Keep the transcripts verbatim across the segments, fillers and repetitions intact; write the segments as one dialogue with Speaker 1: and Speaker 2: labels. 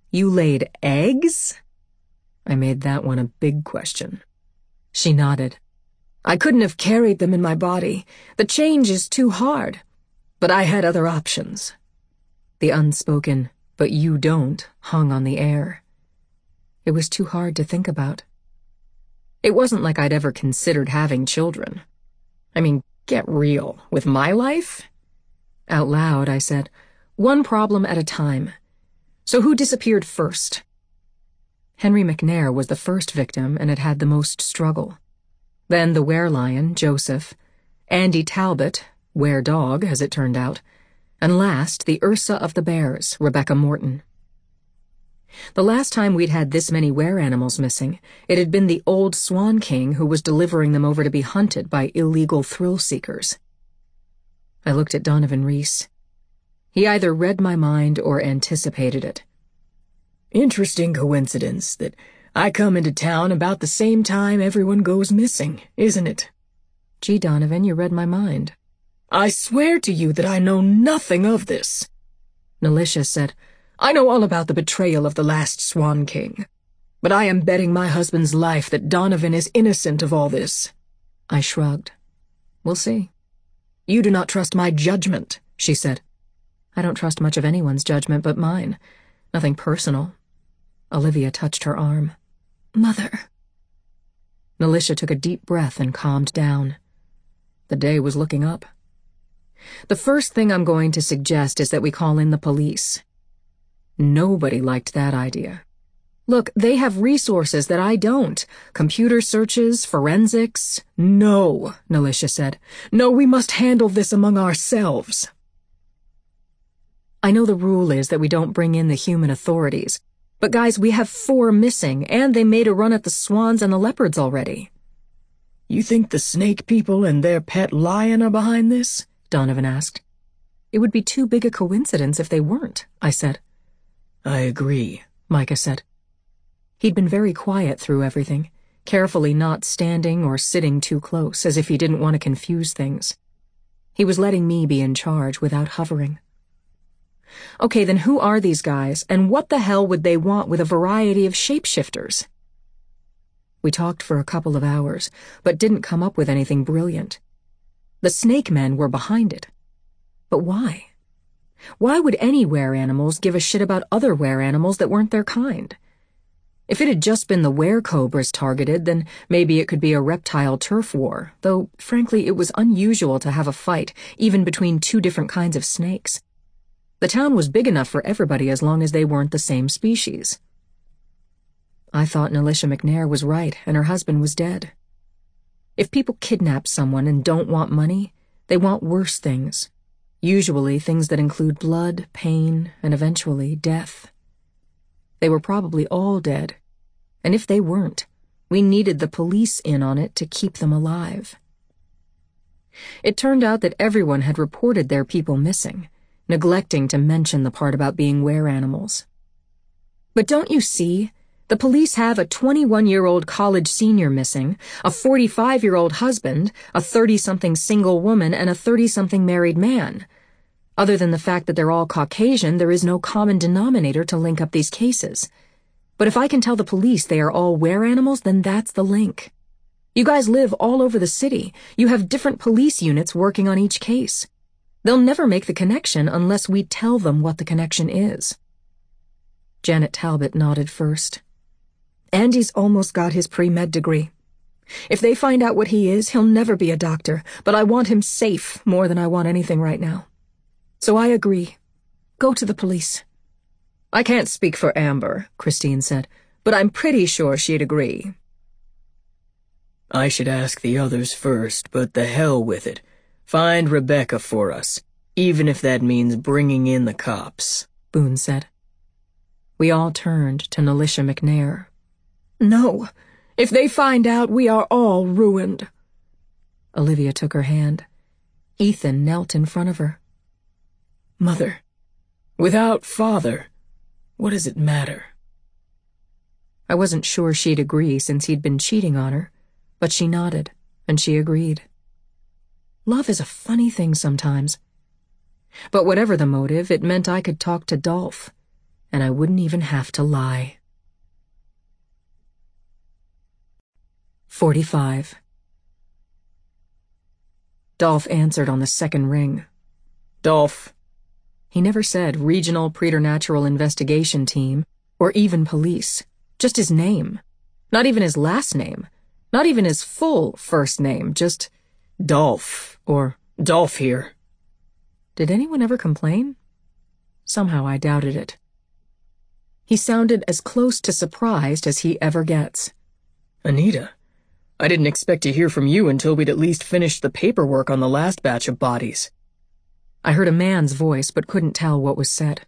Speaker 1: You laid eggs? I made that one a big question. She nodded. I couldn't have carried them in my body. The change is too hard. But I had other options. The unspoken, but you don't, hung on the air. It was too hard to think about. It wasn't like I'd ever considered having children. I mean, get real. With my life? Out loud, I said, one problem at a time. So who disappeared first? Henry McNair was the first victim and had had the most struggle. Then the werelion, Joseph, Andy Talbot, were-dog, as it turned out, and last, the Ursa of the Bears, Rebecca Morton. The last time we'd had this many were-animals missing, it had been the old Swan King who was delivering them over to be hunted by illegal thrill-seekers. I looked at Donovan Reese. He either read my mind or anticipated it. Interesting coincidence that I come into town about the same time everyone goes missing, isn't it? Gee, Donovan, you read my mind. I swear to you that I know nothing of this. Nalisha said, I know all about the betrayal of the last Swan King, but I am betting my husband's life that Donovan is innocent of all this. I shrugged. We'll see. You do not trust my judgment, she said. I don't trust much of anyone's judgment but mine. Nothing personal. Olivia touched her arm. Mother. Nalisha took a deep breath and calmed down. The day was looking up. The first thing I'm going to suggest is that we call in the police. Nobody liked that idea. Look, they have resources that I don't. Computer searches, forensics. No, Nalisha said. No, we must handle this among ourselves. I know the rule is that we don't bring in the human authorities. But guys, we have four missing, and they made a run at the swans and the leopards already. You think the snake people and their pet lion are behind this? Donovan asked. It would be too big a coincidence if they weren't, I said. I agree, Micah said. He'd been very quiet through everything, carefully not standing or sitting too close, as if he didn't want to confuse things. He was letting me be in charge without hovering. Okay, then who are these guys, and what the hell would they want with a variety of shapeshifters? We talked for a couple of hours, but didn't come up with anything brilliant. The snake men were behind it. But why? Why would any were-animals give a shit about other were-animals that weren't their kind? If it had just been the were-cobras targeted, then maybe it could be a reptile turf war, though, frankly, it was unusual to have a fight, even between two different kinds of snakes. The town was big enough for everybody as long as they weren't the same species. I thought Nalisha McNair was right and her husband was dead. If people kidnap someone and don't want money, they want worse things. Usually things that include blood, pain, and eventually death. They were probably all dead, and if they weren't, we needed the police in on it to keep them alive. It turned out that everyone had reported their people missing, neglecting to mention the part about being were-animals. But don't you see? The police have a twenty-one-year-old college senior missing, a forty-five-year-old husband, a thirty-something single woman, and a thirty-something married man. Other than the fact that they're all Caucasian, there is no common denominator to link up these cases. But if I can tell the police they are all were-animals, then that's the link. You guys live all over the city. You have different police units working on each case. They'll never make the connection unless we tell them what the connection is. Janet Talbot nodded first. Andy's almost got his pre-med degree. If they find out what he is, he'll never be a doctor, but I want him safe more than I want anything right now. So I agree. Go to the police. I can't speak for Amber, Christine said, but I'm pretty sure she'd agree. I should ask the others first, but the hell with it. Find Rebecca for us, even if that means bringing in the cops, Boone said. We all turned to Nalisha McNair. No, if they find out, we are all ruined. Olivia took her hand. Ethan knelt in front of her. Mother, without father, what does it matter? I wasn't sure she'd agree since he'd been cheating on her, but she nodded, and she agreed. Love is a funny thing sometimes. But whatever the motive, it meant I could talk to Dolph. and I wouldn't even have to lie. forty-five. Dolph answered on the second ring.
Speaker 2: Dolph.
Speaker 1: He never said Regional Preternatural Investigation Team, or even police. Just his name. Not even his last name. Not even his full first name, just
Speaker 2: Dolph, or Dolph here.
Speaker 1: Did anyone ever complain? Somehow I doubted it. He sounded as close to surprised as he ever gets.
Speaker 2: Anita, I didn't expect to hear from you until we'd at least finished the paperwork on the last batch of bodies.
Speaker 1: I heard a man's voice but couldn't tell what was said.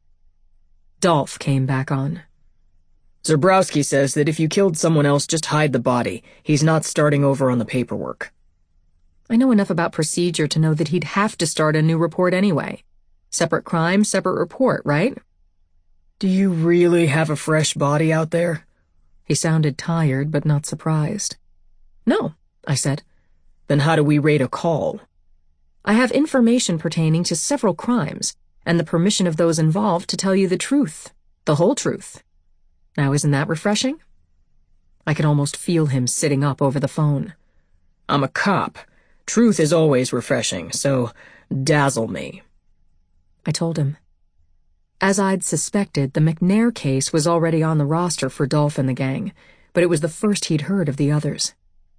Speaker 1: Dolph came back on.
Speaker 2: Zebrowski says that if you killed someone else, just hide the body. He's not starting over on the paperwork.
Speaker 1: I know enough about procedure to know that he'd have to start a new report anyway. Separate crime, separate report, right?
Speaker 2: Do you really have a fresh body out there?
Speaker 1: He sounded tired but not surprised. No, I said.
Speaker 2: Then how do we rate a call?
Speaker 1: I have information pertaining to several crimes, and the permission of those involved to tell you the truth, the whole truth. Now isn't that refreshing? I could almost feel him sitting up over the phone.
Speaker 2: I'm a cop. Truth is always refreshing, so dazzle me.
Speaker 1: I told him. As I'd suspected, the McNair case was already on the roster for Dolph and the gang, but it was the first he'd heard of the others.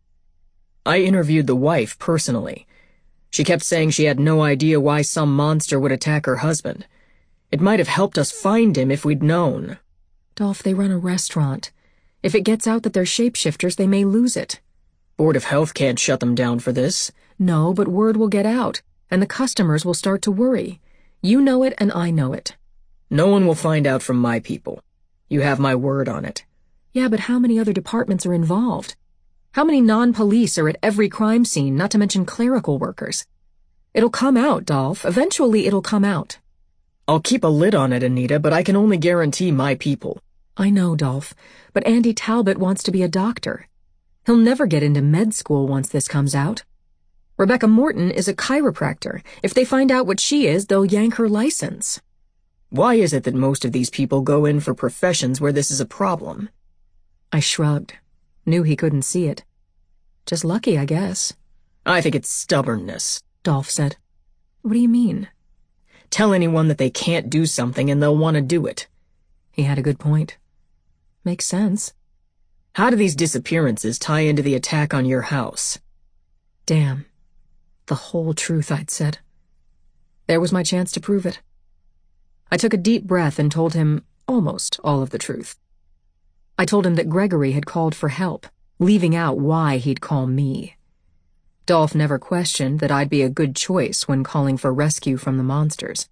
Speaker 2: I interviewed the wife personally. She kept saying she had no idea why some monster would attack her husband. It might have helped us find him if we'd known.
Speaker 1: Dolph, they run a restaurant. If it gets out that they're shapeshifters, they may lose it.
Speaker 2: Board of Health can't shut them down for this.
Speaker 1: No, but word will get out, and the customers will start to worry. You know it, and I know it.
Speaker 2: No one will find out from my people. You have my word on it.
Speaker 1: Yeah, but how many other departments are involved? How many non-police are at every crime scene, not to mention clerical workers? It'll come out, Dolph. Eventually it'll come out.
Speaker 2: I'll keep a lid on it, Anita, but I can only guarantee my people.
Speaker 1: I know, Dolph, but Andy Talbot wants to be a doctor. He'll never get into med school once this comes out. Rebecca Morton is a chiropractor. If they find out what she is, they'll yank her license.
Speaker 2: Why is it that most of these people go in for professions where this is a problem?
Speaker 1: I shrugged. Knew he couldn't see it. Just lucky, I guess.
Speaker 2: I think it's stubbornness,
Speaker 1: Dolph said. What do you mean?
Speaker 2: Tell anyone that they can't do something and they'll want to do it.
Speaker 1: He had a good point. Makes sense.
Speaker 2: How do these disappearances tie into the attack on your house?
Speaker 1: Damn. The whole truth, I'd said. There was my chance to prove it. I took a deep breath and told him almost all of the truth. I told him that Gregory had called for help, leaving out why he'd call me. Dolph never questioned that I'd be a good choice when calling for rescue from the monsters.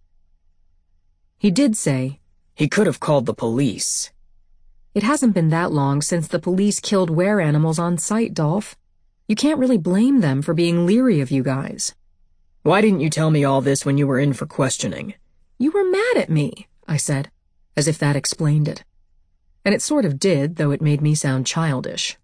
Speaker 1: He did say,
Speaker 2: he could have called the police.
Speaker 1: It hasn't been that long since the police killed were-animals on sight, Dolph. You can't really blame them for being leery of you guys.
Speaker 2: Why didn't you tell me all this when you were in for questioning?
Speaker 1: You were mad at me, I said, as if that explained it. And it sort of did, though it made me sound childish.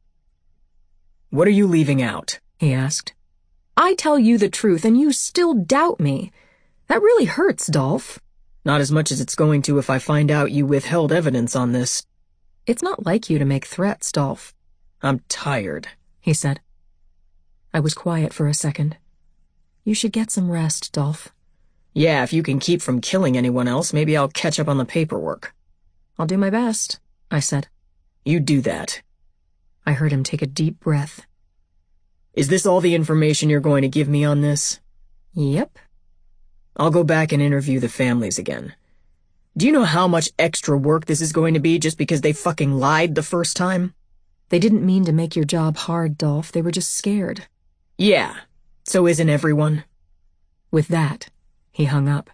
Speaker 2: What are you leaving out?
Speaker 1: He asked. I tell you the truth, and you still doubt me. That really hurts, Dolph.
Speaker 2: Not as much as it's going to if I find out you withheld evidence on this.
Speaker 1: It's not like you to make threats, Dolph.
Speaker 2: I'm tired,
Speaker 1: he said. I was quiet for a second. You should get some rest, Dolph.
Speaker 2: Yeah, if you can keep from killing anyone else, maybe I'll catch up on the paperwork.
Speaker 1: I'll do my best, I said.
Speaker 2: You do that.
Speaker 1: I heard him take a deep breath.
Speaker 2: Is this all the information you're going to give me on this?
Speaker 1: Yep.
Speaker 2: I'll go back and interview the families again. Do you know how much extra work this is going to be just because they fucking lied the first time?
Speaker 1: They didn't mean to make your job hard, Dolph. They were just scared.
Speaker 2: Yeah, so isn't everyone?
Speaker 1: With that, he hung up.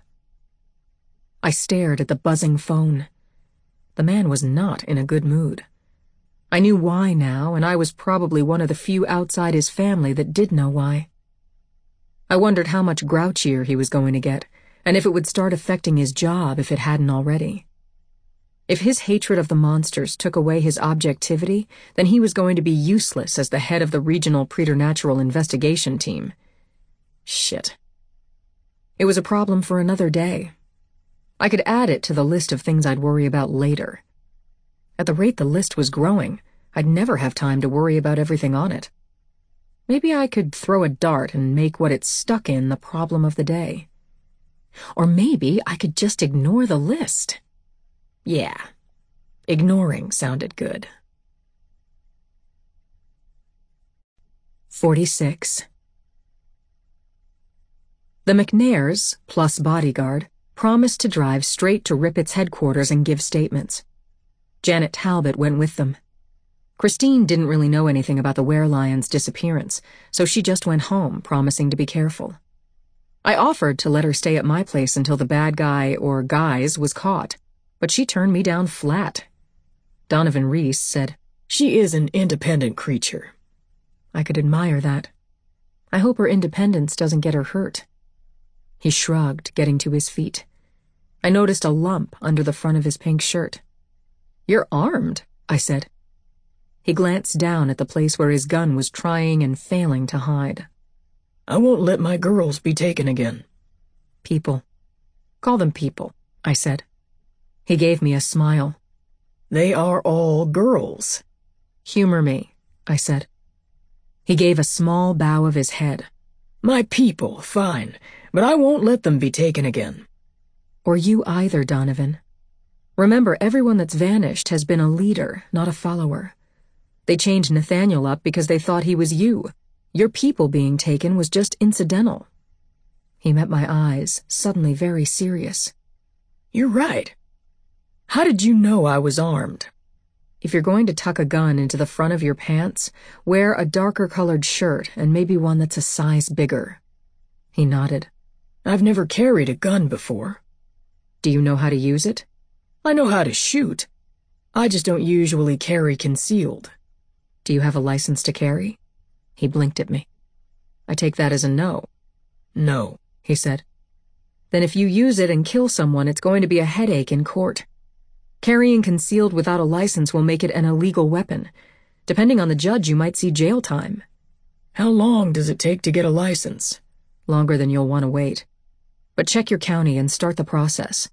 Speaker 1: I stared at the buzzing phone. The man was not in a good mood. I knew why now, and I was probably one of the few outside his family that did know why. I wondered how much grouchier he was going to get, and if it would start affecting his job if it hadn't already. If his hatred of the monsters took away his objectivity, then he was going to be useless as the head of the Regional Preternatural Investigation Team. Shit. It was a problem for another day. I could add it to the list of things I'd worry about later. At the rate the list was growing, I'd never have time to worry about everything on it. Maybe I could throw a dart and make what it's stuck in the problem of the day. Or maybe I could just ignore the list. Yeah, ignoring sounded good. forty-six. The McNairs, plus bodyguard, promised to drive straight to Rippett's headquarters and give statements. Janet Talbot went with them. Christine didn't really know anything about the werelion's disappearance, so she just went home, promising to be careful. I offered to let her stay at my place until the bad guy, or guys, was caught, but she turned me down flat. Donovan Reese said,
Speaker 2: "She is an independent creature."
Speaker 1: I could admire that. I hope her independence doesn't get her hurt. He shrugged, getting to his feet. I noticed a lump under the front of his pink shirt. "You're armed," I said. He glanced down at the place where his gun was trying and failing to hide.
Speaker 2: "I won't let my girls be taken again."
Speaker 1: "People. Call them people," I said. He gave me a smile.
Speaker 2: "They are all girls."
Speaker 1: "Humor me," I said. He gave a small bow of his head.
Speaker 2: "My people, fine, but I won't let them be taken again."
Speaker 1: "Or you either, Donovan. Remember, everyone that's vanished has been a leader, not a follower. They changed Nathaniel up because they thought he was you. Your people being taken was just incidental." He met my eyes, suddenly very serious.
Speaker 2: "You're right. How did you know I was armed?"
Speaker 1: "If you're going to tuck a gun into the front of your pants, wear a darker-colored shirt and maybe one that's a size bigger." He nodded.
Speaker 2: "I've never carried a gun before."
Speaker 1: "Do you know how to use it?"
Speaker 2: "I know how to shoot. I just don't usually carry concealed."
Speaker 1: "Do you have a license to carry?" He blinked at me. "I take that as a no."
Speaker 2: "No,"
Speaker 1: he said. "Then if you use it and kill someone, it's going to be a headache in court. Carrying concealed without a license will make it an illegal weapon. Depending on the judge, you might see jail time."
Speaker 2: "How long does it take to get a license?"
Speaker 1: "Longer than you'll want to wait. But check your county and start the process.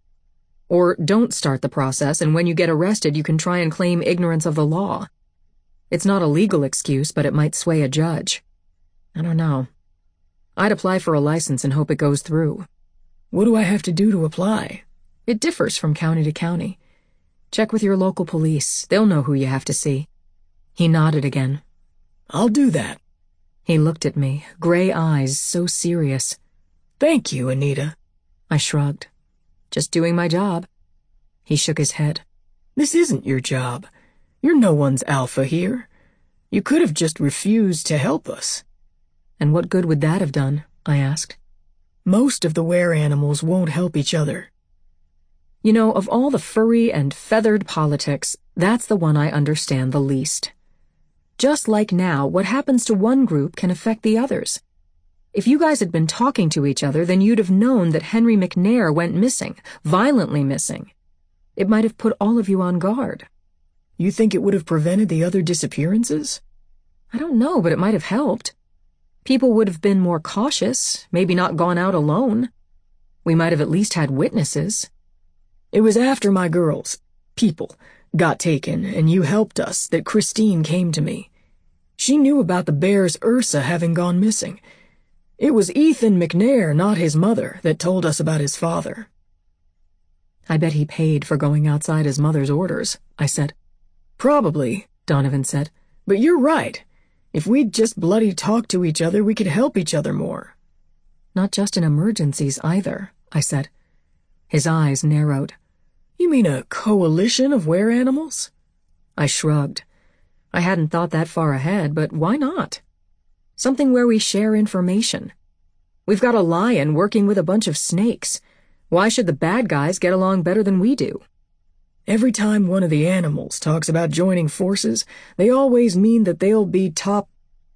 Speaker 1: Or don't start the process, and when you get arrested, you can try and claim ignorance of the law. It's not a legal excuse, but it might sway a judge. I don't know. I'd apply for a license and hope it goes through."
Speaker 2: "What do I have to do to apply?"
Speaker 1: "It differs from county to county. Check with your local police. They'll know who you have to see." He nodded again.
Speaker 2: "I'll do that."
Speaker 1: He looked at me, gray eyes so serious.
Speaker 2: "Thank you, Anita."
Speaker 1: I shrugged. "Just doing my job." He shook his head.
Speaker 2: "This isn't your job. You're no one's alpha here. You could have just refused to help us."
Speaker 1: "And what good would that have done?" I asked.
Speaker 2: "Most of the were-animals won't help each other."
Speaker 1: You know, of all the furry and feathered politics, that's the one I understand the least. Just like now, what happens to one group can affect the others. If you guys had been talking to each other, then you'd have known that Henry McNair went missing, violently missing. It might have put all of you on guard.
Speaker 2: "You think it would have prevented the other disappearances?"
Speaker 1: "I don't know, but it might have helped. People would have been more cautious, maybe not gone out alone. We might have at least had witnesses."
Speaker 2: "It was after my girls, people, got taken, and you helped us, that Christine came to me. She knew about the bear's Ursa having gone missing. It was Ethan McNair, not his mother, that told us about his father."
Speaker 1: "I bet he paid for going outside his mother's orders," I said.
Speaker 2: "Probably," Donovan said, "but you're right. If we'd just bloody talked to each other, we could help each other more."
Speaker 1: "Not just in emergencies, either," I said. His eyes narrowed.
Speaker 2: "You mean a coalition of were-animals?"
Speaker 1: I shrugged. I hadn't thought that far ahead, but why not? Something where we share information. We've got a lion working with a bunch of snakes. Why should the bad guys get along better than we do?
Speaker 2: "Every time one of the animals talks about joining forces, they always mean that they'll be top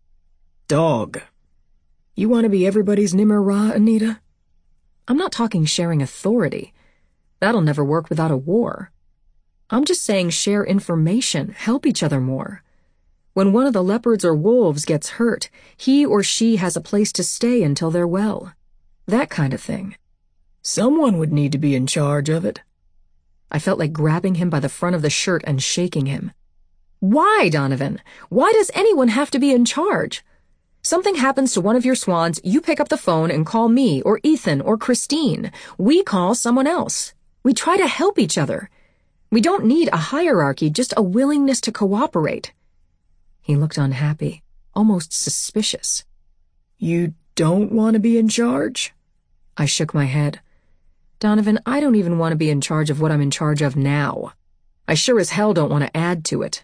Speaker 2: dog. You want to be everybody's Nimmer Ra, Anita?"
Speaker 1: "I'm not talking sharing authority. That'll never work without a war. I'm just saying share information, help each other more. When one of the leopards or wolves gets hurt, he or she has a place to stay until they're well. That kind of thing.
Speaker 2: Someone would need to be in charge of it.
Speaker 1: I felt like grabbing him by the front of the shirt and shaking him. Why, Donovan? Why does anyone have to be in charge? Something happens to one of your swans, you pick up the phone and call me or Ethan or Christine. We call someone else. We try to help each other. We don't need a hierarchy, just a willingness to cooperate. He looked unhappy, almost suspicious.
Speaker 2: You don't want to be in charge?
Speaker 1: I shook my head. Donovan, I don't even want to be in charge of what I'm in charge of now. I sure as hell don't want to add to it.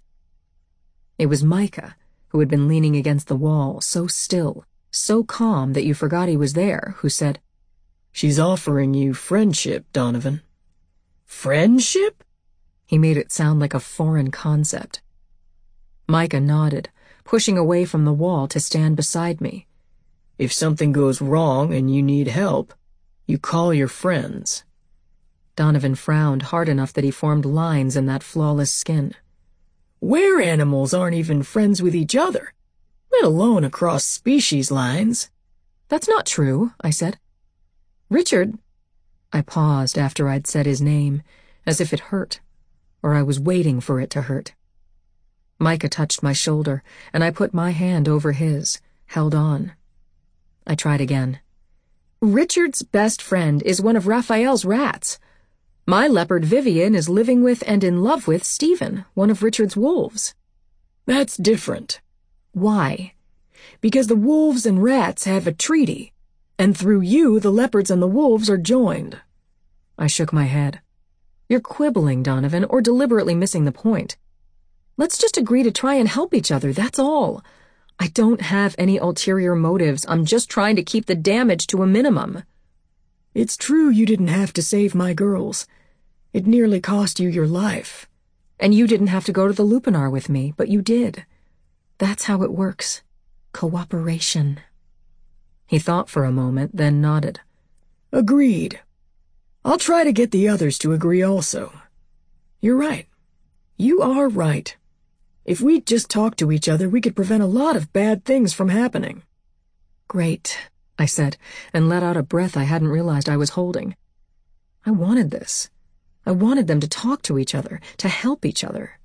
Speaker 1: It was Micah, who had been leaning against the wall, so still, so calm that you forgot he was there, who said,
Speaker 2: She's offering you friendship, Donovan. Friendship?
Speaker 1: He made it sound like a foreign concept. Micah nodded, pushing away from the wall to stand beside me.
Speaker 2: If something goes wrong and you need help, you call your friends.
Speaker 1: Donovan frowned hard enough that he formed lines in that flawless skin.
Speaker 2: Were animals aren't even friends with each other, let alone across species lines.
Speaker 1: That's not true, I said. Richard... I paused after I'd said his name, as if it hurt, or I was waiting for it to hurt. Micah touched my shoulder, and I put my hand over his, held on. I tried again. Richard's best friend is one of Raphael's rats. My leopard Vivian is living with and in love with Stephen, one of Richard's wolves.
Speaker 2: That's different.
Speaker 1: Why?
Speaker 2: Because the wolves and rats have a treaty, and through you the leopards and the wolves are joined.
Speaker 1: I shook my head. You're quibbling, Donovan, or deliberately missing the point. Let's just agree to try and help each other, that's all. I don't have any ulterior motives. I'm just trying to keep the damage to a minimum.
Speaker 2: It's true you didn't have to save my girls. It nearly cost you your life.
Speaker 1: And you didn't have to go to the Lupinar with me, but you did. That's how it works. Cooperation. He thought for a moment, then nodded.
Speaker 2: Agreed. I'll try to get the others to agree also. You're right. You are right. If we'd just talked to each other, we could prevent a lot of bad things from happening.
Speaker 1: Great, I said, and let out a breath I hadn't realized I was holding. I wanted this. I wanted them to talk to each other, to help each other.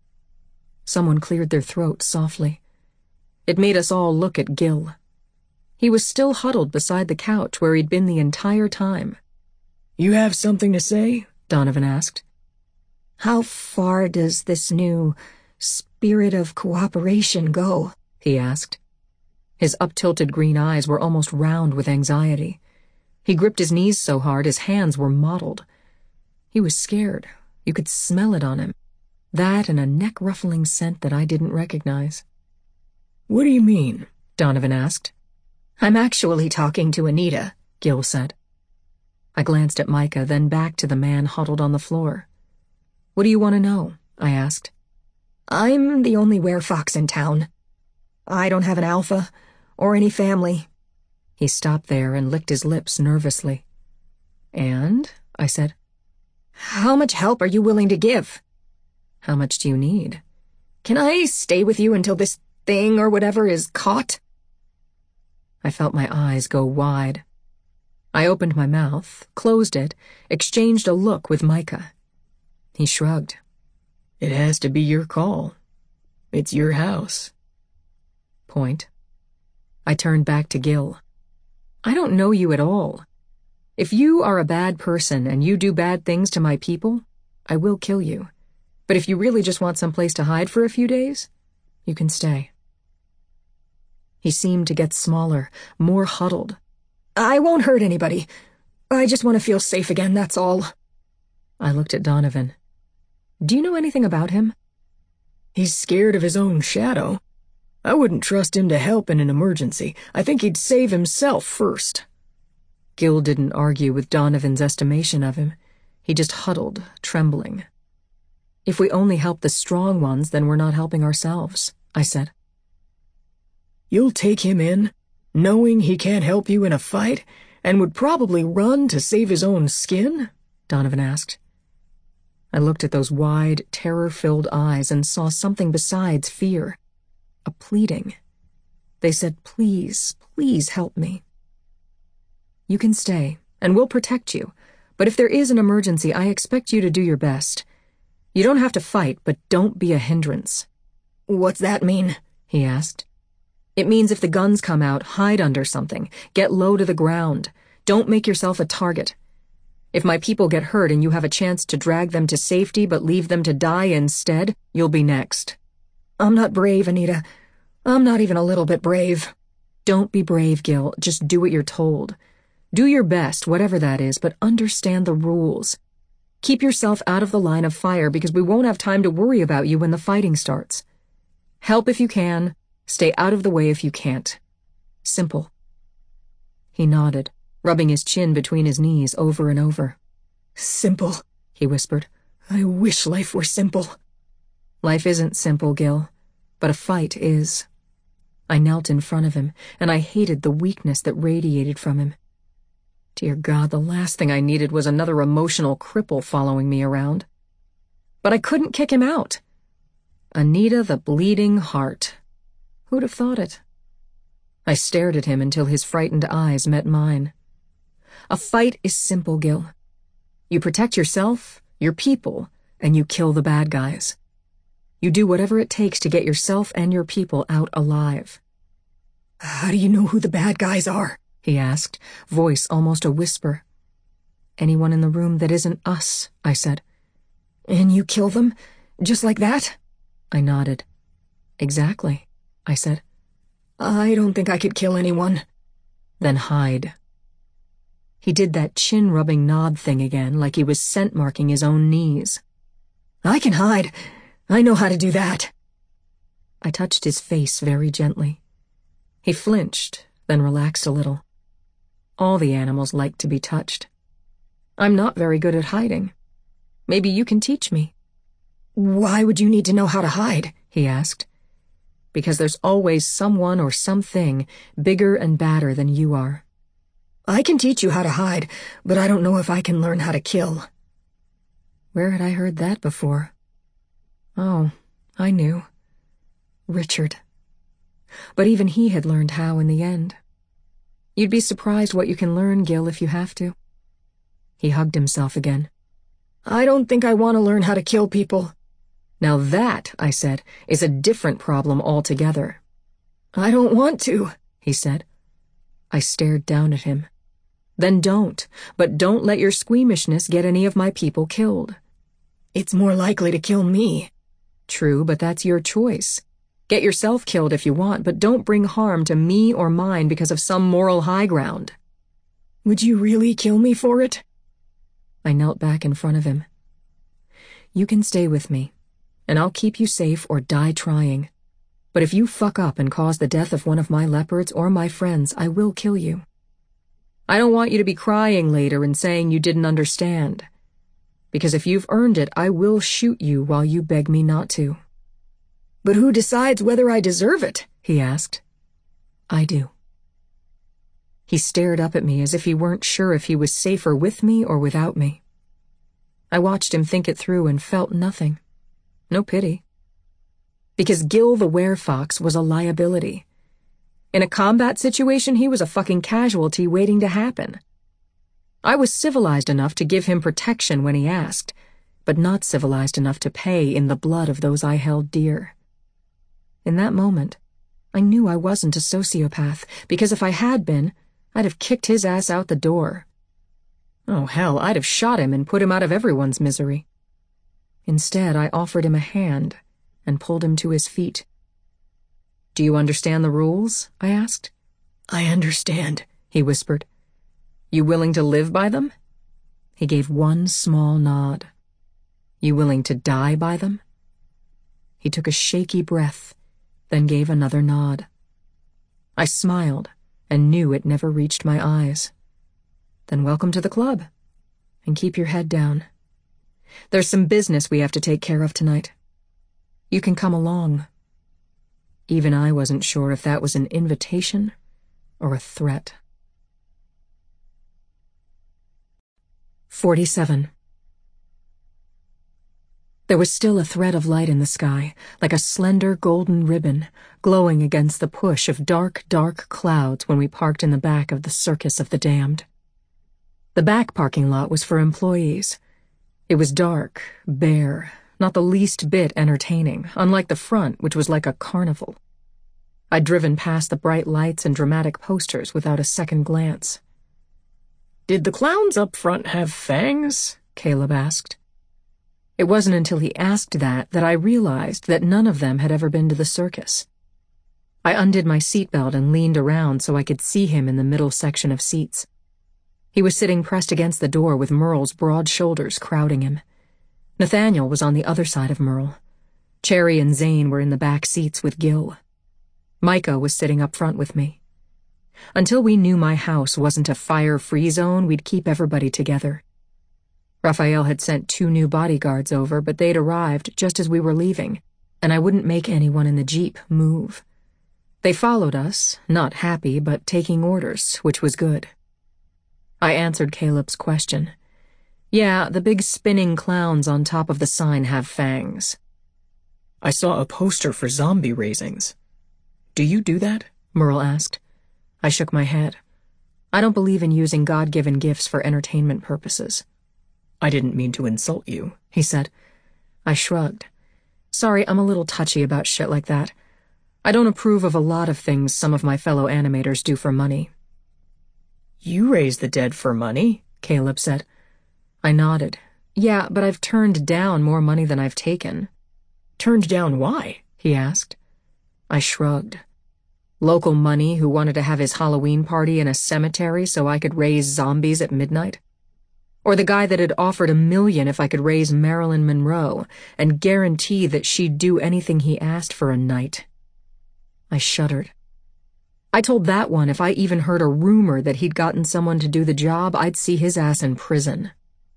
Speaker 1: Someone cleared their throat softly. It made us all look at Gil. He was still huddled beside the couch where he'd been the entire time.
Speaker 2: You have something to say?
Speaker 1: Donovan asked.
Speaker 3: How far does this new spirit of cooperation go?
Speaker 1: He asked. His up-tilted green eyes were almost round with anxiety. He gripped his knees so hard his hands were mottled. He was scared. You could smell it on him. That and a neck-ruffling scent that I didn't recognize.
Speaker 2: What do you mean?
Speaker 1: Donovan asked.
Speaker 3: I'm actually talking to Anita,
Speaker 1: Gil said. I glanced at Micah, then back to the man huddled on the floor. What do you want to know? I asked.
Speaker 3: I'm the only werefox in town. I don't have an alpha, or any family.
Speaker 1: He stopped there and licked his lips nervously. And? I said.
Speaker 3: How much help are you willing to give?
Speaker 1: How much do you need?
Speaker 3: Can I stay with you until this thing or whatever is caught?
Speaker 1: I felt my eyes go wide. I opened my mouth, closed it, exchanged a look with Micah. He shrugged.
Speaker 2: It has to be your call. It's your house.
Speaker 1: Point. I turned back to Gil. I don't know you at all. If you are a bad person and you do bad things to my people, I will kill you. But if you really just want someplace to hide for a few days, you can stay. He seemed to get smaller, more huddled.
Speaker 3: I won't hurt anybody. I just want to feel safe again, that's all.
Speaker 1: I looked at Donovan. Do you know anything about him?
Speaker 2: He's scared of his own shadow. I wouldn't trust him to help in an emergency. I think he'd save himself first.
Speaker 1: Gil didn't argue with Donovan's estimation of him. He just huddled, trembling. If we only help the strong ones, then we're not helping ourselves, I said.
Speaker 2: You'll take him in, knowing he can't help you in a fight, and would probably run to save his own skin?
Speaker 1: Donovan asked. I looked at those wide, terror-filled eyes and saw something besides fear. A pleading. They said, please, please help me. You can stay, and we'll protect you. But if there is an emergency, I expect you to do your best. You don't have to fight, but don't be a hindrance."
Speaker 3: "What's that mean?"
Speaker 1: he asked. "It means if the guns come out, hide under something. Get low to the ground. Don't make yourself a target. If my people get hurt and you have a chance to drag them to safety but leave them to die instead, you'll be next."
Speaker 3: "I'm not brave, Anita. I'm not even a little bit brave."
Speaker 1: "Don't be brave, Gil. Just do what you're told. Do your best, whatever that is, but understand the rules. Keep yourself out of the line of fire because we won't have time to worry about you when the fighting starts. Help if you can. Stay out of the way if you can't. Simple." He nodded, rubbing his chin between his knees over and over.
Speaker 3: "Simple,"
Speaker 1: he whispered.
Speaker 3: "I wish life were simple."
Speaker 1: "Life isn't simple, Gil, but a fight is." I knelt in front of him, and I hated the weakness that radiated from him. Dear God, the last thing I needed was another emotional cripple following me around. But I couldn't kick him out. Anita the Bleeding Heart. Who'd have thought it? I stared at him until his frightened eyes met mine. A fight is simple, Gil. You protect yourself, your people, and you kill the bad guys. You do whatever it takes to get yourself and your people out alive.
Speaker 3: "How do you know who the bad guys are?"
Speaker 1: he asked, voice almost a whisper. "Anyone in the room that isn't us," I said.
Speaker 3: "And you kill them? Just like that?"
Speaker 1: I nodded. "Exactly," I said.
Speaker 3: "I don't think I could kill anyone."
Speaker 1: "Then hide." He did that chin-rubbing nod thing again, like he was scent-marking his own knees.
Speaker 3: "I can hide. I know how to do that."
Speaker 1: I touched his face very gently. He flinched, then relaxed a little. All the animals like to be touched. I'm not very good at hiding. Maybe you can teach me.
Speaker 3: "Why would you need to know how to hide?"
Speaker 1: he asked. Because there's always someone or something bigger and badder than you are.
Speaker 3: "I can teach you how to hide, but I don't know if I can learn how to kill."
Speaker 1: Where had I heard that before? Oh, I knew. Richard. But even he had learned how in the end. You'd be surprised what you can learn, Gil, if you have to. He hugged himself again.
Speaker 3: "I don't think I want to learn how to kill people."
Speaker 1: "Now that," I said, "is a different problem altogether."
Speaker 3: "I don't want to,"
Speaker 1: he said. I stared down at him. "Then don't, but don't let your squeamishness get any of my people killed."
Speaker 3: "It's more likely to kill me."
Speaker 1: "True, but that's your choice. Get yourself killed if you want, but don't bring harm to me or mine because of some moral high ground."
Speaker 3: "Would you really kill me for it?"
Speaker 1: I knelt back in front of him. "You can stay with me, and I'll keep you safe or die trying. But if you fuck up and cause the death of one of my leopards or my friends, I will kill you. I don't want you to be crying later and saying you didn't understand. Because if you've earned it, I will shoot you while you beg me not to."
Speaker 3: "But who decides whether I deserve it?"
Speaker 1: he asked. "I do." He stared up at me as if he weren't sure if he was safer with me or without me. I watched him think it through and felt nothing. No pity. Because Gil the werefox was a liability. In a combat situation, he was a fucking casualty waiting to happen. I was civilized enough to give him protection when he asked, but not civilized enough to pay in the blood of those I held dear. In that moment, I knew I wasn't a sociopath, because if I had been, I'd have kicked his ass out the door. Oh, hell, I'd have shot him and put him out of everyone's misery. Instead, I offered him a hand and pulled him to his feet. "Do you understand the rules?" I asked.
Speaker 3: "I understand,"
Speaker 1: he whispered. "You willing to live by them?" He gave one small nod. "You willing to die by them?" He took a shaky breath, then gave another nod. I smiled and knew it never reached my eyes. "Then welcome to the club, and keep your head down. There's some business we have to take care of tonight. You can come along." Even I wasn't sure if that was an invitation or a threat. forty-seven. There was still a thread of light in the sky, like a slender golden ribbon, glowing against the push of dark, dark clouds when we parked in the back of the Circus of the Damned. The back parking lot was for employees. It was dark, bare, not the least bit entertaining, unlike the front, which was like a carnival. I'd driven past the bright lights and dramatic posters without a second glance.
Speaker 2: "Did the clowns up front have fangs?" Caleb asked.
Speaker 1: It wasn't until he asked that that I realized that none of them had ever been to the circus. I undid my seatbelt and leaned around so I could see him in the middle section of seats. He was sitting pressed against the door with Merle's broad shoulders crowding him. Nathaniel was on the other side of Merle. Cherry and Zane were in the back seats with Gil. Micah was sitting up front with me. Until we knew my house wasn't a fire-free zone, we'd keep everybody together. Raphael had sent two new bodyguards over, but they'd arrived just as we were leaving, and I wouldn't make anyone in the Jeep move. They followed us, not happy, but taking orders, which was good. I answered Caleb's question. Yeah, the big spinning clowns on top of the sign have fangs.
Speaker 2: "I saw a poster for zombie raisings. Do you do that?"
Speaker 1: Merle asked. I shook my head. I don't believe in using God-given gifts for entertainment purposes.
Speaker 2: "I didn't mean to insult you,"
Speaker 1: he said. I shrugged. Sorry, I'm a little touchy about shit like that. I don't approve of a lot of things some of my fellow animators do for money.
Speaker 2: "You raise the dead for money,"
Speaker 1: Caleb said. I nodded. Yeah, but I've turned down more money than I've taken.
Speaker 2: "Turned down why?"
Speaker 1: he asked. I shrugged. Local money who wanted to have his Halloween party in a cemetery so I could raise zombies at midnight? Or the guy that had offered a million if I could raise Marilyn Monroe and guarantee that she'd do anything he asked for a night? I shuddered. I told that one if I even heard a rumor that he'd gotten someone to do the job, I'd see his ass in prison.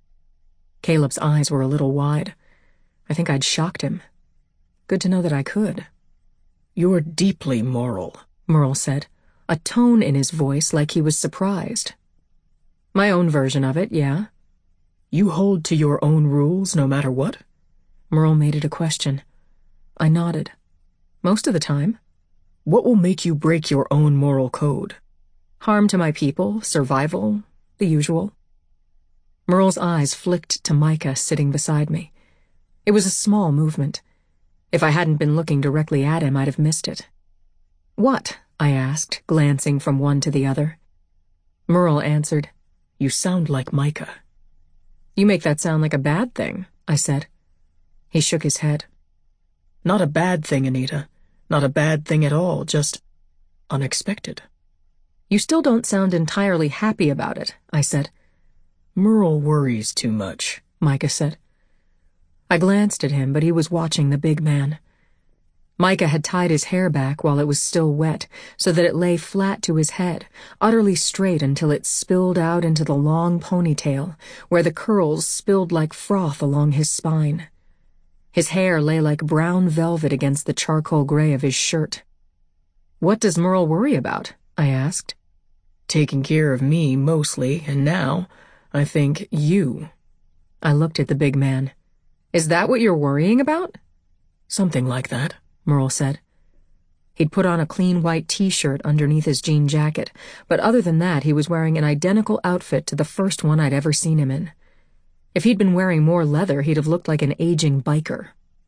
Speaker 1: Caleb's eyes were a little wide. I think I'd shocked him. Good to know that I could.
Speaker 2: "You're deeply moral,"
Speaker 1: Merle said, a tone in his voice like he was surprised. My own version of it, yeah.
Speaker 2: "You hold to your own rules no matter what?"
Speaker 1: Merle made it a question. I nodded. Most of the time.
Speaker 2: "What will make you break your own moral code?"
Speaker 1: Harm to my people, survival, the usual. Merle's eyes flicked to Micah sitting beside me. It was a small movement. If I hadn't been looking directly at him, I'd have missed it. "What?" I asked, glancing from one to the other. Merle answered, "You sound like Micah." "You make that sound like a bad thing," I said. He shook his head.
Speaker 2: "Not a bad thing, Anita. Not a bad thing at all, just unexpected."
Speaker 1: "You still don't sound entirely happy about it," I said.
Speaker 2: "Merle worries too much,"
Speaker 1: Micah said. I glanced at him, but he was watching the big man. Micah had tied his hair back while it was still wet, so that it lay flat to his head, utterly straight until it spilled out into the long ponytail, where the curls spilled like froth along his spine. His hair lay like brown velvet against the charcoal gray of his shirt. "What does Merle worry about?" I asked.
Speaker 2: "Taking care of me, mostly, and now, I think, you."
Speaker 1: I looked at the big man. "Is that what you're worrying about?"
Speaker 2: "Something like that,"
Speaker 1: Merle said. He'd put on a clean white t-shirt underneath his jean jacket, but other than that he was wearing an identical outfit to the first one I'd ever seen him in. If he'd been wearing more leather, he'd have looked like an aging biker.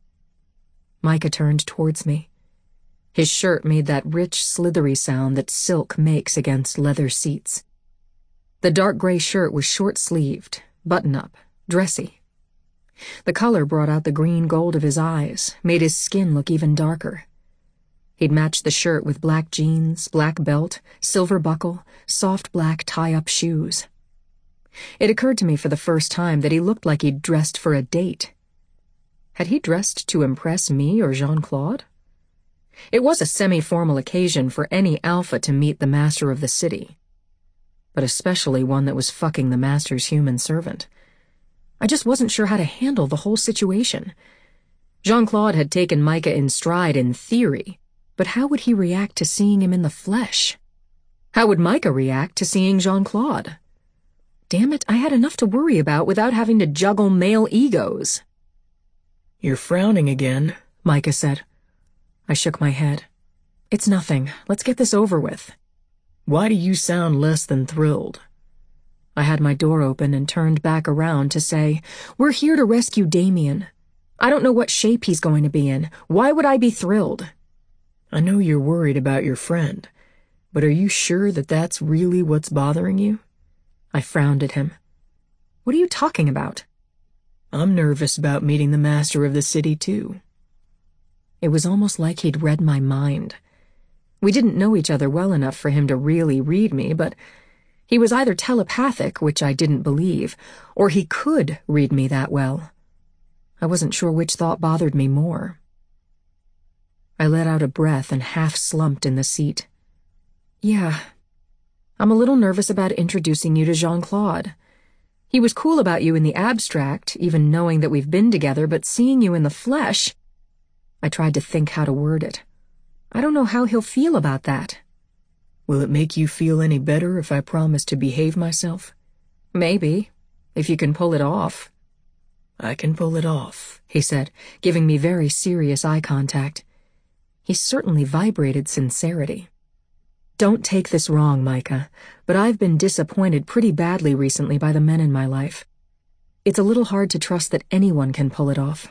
Speaker 1: Micah turned towards me. His shirt made that rich, slithery sound that silk makes against leather seats. The dark gray shirt was short-sleeved, button-up, dressy. The color brought out the green gold of his eyes, made his skin look even darker. He'd matched the shirt with black jeans, black belt, silver buckle, soft black tie-up shoes. It occurred to me for the first time that he looked like he'd dressed for a date. Had he dressed to impress me or Jean-Claude? It was a semi-formal occasion for any alpha to meet the master of the city, but especially one that was fucking the master's human servant. I just wasn't sure how to handle the whole situation. Jean-Claude had taken Micah in stride in theory, but how would he react to seeing him in the flesh? How would Micah react to seeing Jean-Claude? Damn it, I had enough to worry about without having to juggle male egos.
Speaker 2: "You're frowning again,"
Speaker 1: Micah said. I shook my head. "It's nothing. Let's get this over with."
Speaker 2: "Why do you sound less than thrilled?"
Speaker 1: I had my door open and turned back around to say, "We're here to rescue Damien. I don't know what shape he's going to be in. Why would I be thrilled?"
Speaker 2: "I know you're worried about your friend, but are you sure that that's really what's bothering you?"
Speaker 1: I frowned at him. "What are you talking about?"
Speaker 2: "I'm nervous about meeting the master of the city, too."
Speaker 1: It was almost like he'd read my mind. We didn't know each other well enough for him to really read me, but he was either telepathic, which I didn't believe, or he could read me that well. I wasn't sure which thought bothered me more. I let out a breath and half slumped in the seat. "Yeah, I'm a little nervous about introducing you to Jean-Claude. He was cool about you in the abstract, even knowing that we've been together, but seeing you in the flesh..." I tried to think how to word it. "I don't know how he'll feel about that."
Speaker 2: "Will it make you feel any better if I promise to behave myself?"
Speaker 1: "Maybe, if you can pull it off."
Speaker 2: "I can pull it off,"
Speaker 1: he said, giving me very serious eye contact. He certainly vibrated sincerity. "Don't take this wrong, Micah, but I've been disappointed pretty badly recently by the men in my life. It's a little hard to trust that anyone can pull it off."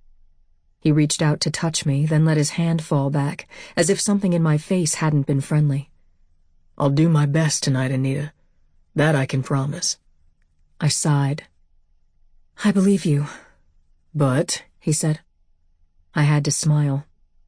Speaker 1: He reached out to touch me, then let his hand fall back, as if something in my face hadn't been friendly.
Speaker 2: "I'll do my best tonight, Anita. That I can promise."
Speaker 1: I sighed. "I believe you."
Speaker 2: "But,"
Speaker 1: he said. I had to smile.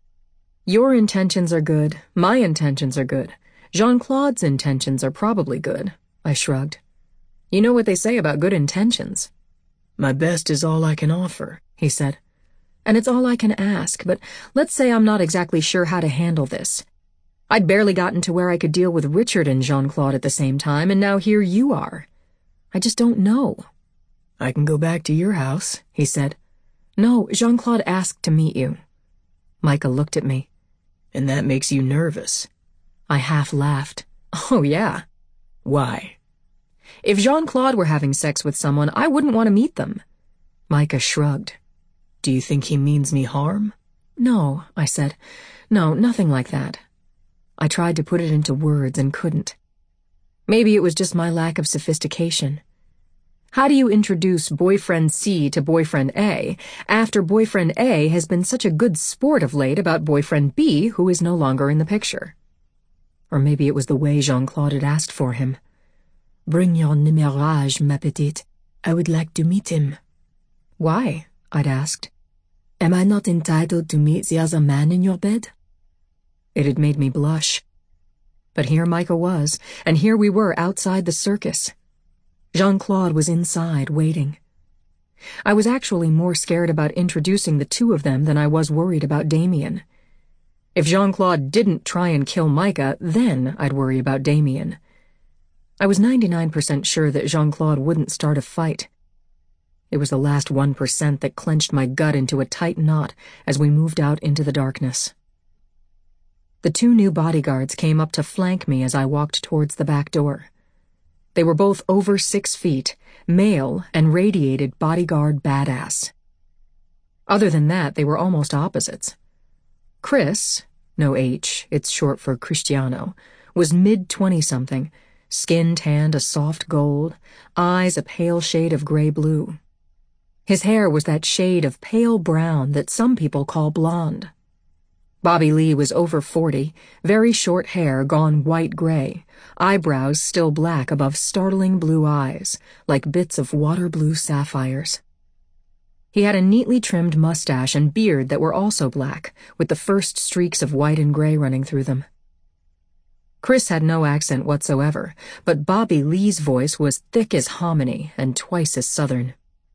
Speaker 1: "Your intentions are good, my intentions are good. Jean-Claude's intentions are probably good," I shrugged. "You know what they say about good intentions."
Speaker 2: "My best is all I can offer,"
Speaker 1: he said. "And it's all I can ask, but let's say I'm not exactly sure how to handle this. I'd barely gotten to where I could deal with Richard and Jean-Claude at the same time, and now here you are. I just don't know."
Speaker 2: "I can go back to your house,"
Speaker 1: he said. "No, Jean-Claude asked to meet you." Micah looked at me.
Speaker 2: "And that makes you nervous?"
Speaker 1: I half laughed. "Oh, yeah."
Speaker 2: "Why?"
Speaker 1: "If Jean-Claude were having sex with someone, I wouldn't want to meet them." Micah shrugged.
Speaker 2: "Do you think he means me harm?"
Speaker 1: "No," I said. "No, nothing like that." I tried to put it into words and couldn't. Maybe it was just my lack of sophistication. How do you introduce boyfriend C to boyfriend A after boyfriend A has been such a good sport of late about boyfriend B, who is no longer in the picture? Or maybe it was the way Jean-Claude had asked for him.
Speaker 2: "Bring your numerage, ma petite. I would like to meet him."
Speaker 1: "Why?" I'd asked.
Speaker 2: "Am I not entitled to meet the other man in your bed?"
Speaker 1: It had made me blush. But here Micah was, and here we were outside the circus. Jean-Claude was inside, waiting. I was actually more scared about introducing the two of them than I was worried about Damien. If Jean-Claude didn't try and kill Micah, then I'd worry about Damien. I was ninety-nine percent sure that Jean-Claude wouldn't start a fight. It was the last one percent that clenched my gut into a tight knot as we moved out into the darkness. The two new bodyguards came up to flank me as I walked towards the back door. They were both over six feet, male, and radiated bodyguard badass. Other than that, they were almost opposites. Chris, no H, it's short for Cristiano, was mid-twenty-something, skin tanned a soft gold, eyes a pale shade of gray-blue. His hair was that shade of pale brown that some people call blonde. Bobby Lee was over forty, very short hair gone white-gray, eyebrows still black above startling blue eyes, like bits of water-blue sapphires. He had a neatly trimmed mustache and beard that were also black, with the first streaks of white and gray running through them. Chris had no accent whatsoever, but Bobby Lee's voice was thick as hominy and twice as southern.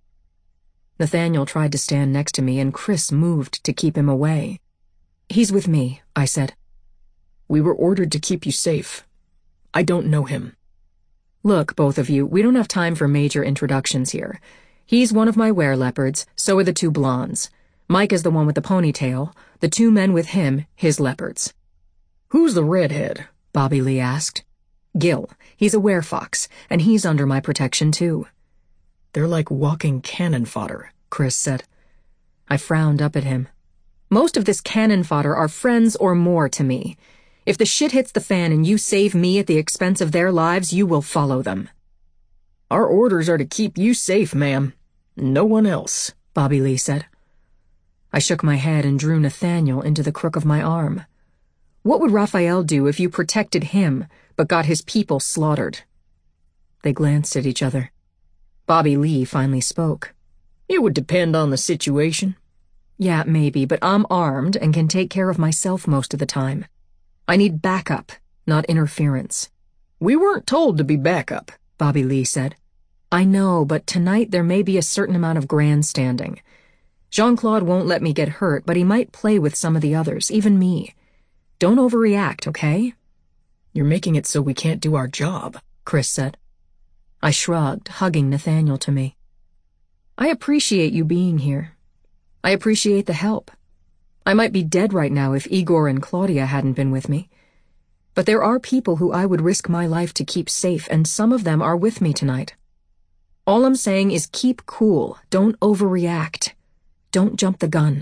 Speaker 1: Nathaniel tried to stand next to me, and Chris moved to keep him away. "He's with me," I said.
Speaker 2: "We were ordered to keep you safe. I don't know him."
Speaker 1: "Look, both of you, we don't have time for major introductions here. He's one of my were-leopards, so are the two blondes. Mike is the one with the ponytail, the two men with him, his leopards."
Speaker 2: "Who's the redhead?"
Speaker 1: Bobby Lee asked. "Gil. He's a werefox, and he's under my protection, too."
Speaker 2: "They're like walking cannon fodder,"
Speaker 1: Chris said. I frowned up at him. "Most of this cannon fodder are friends or more to me. If the shit hits the fan and you save me at the expense of their lives, you will follow them."
Speaker 2: Our orders are to keep you safe, ma'am. No one else, Bobby Lee said.
Speaker 1: I shook my head and drew Nathaniel into the crook of my arm. What would Raphael do if you protected him, but got his people slaughtered? They glanced at each other. Bobby Lee finally spoke.
Speaker 2: It would depend on the situation.
Speaker 1: Yeah, maybe, but I'm armed and can take care of myself most of the time. I need backup, not interference.
Speaker 2: We weren't told to be backup, Bobby Lee said.
Speaker 1: I know, but tonight there may be a certain amount of grandstanding. Jean-Claude won't let me get hurt, but he might play with some of the others, even me. Don't overreact, okay?
Speaker 2: You're making it so we can't do our job, Chris said.
Speaker 1: I shrugged, hugging Nathaniel to me. I appreciate you being here. I appreciate the help. I might be dead right now if Igor and Claudia hadn't been with me. But there are people who I would risk my life to keep safe, and some of them are with me tonight. All I'm saying is keep cool, don't overreact. Don't jump the gun.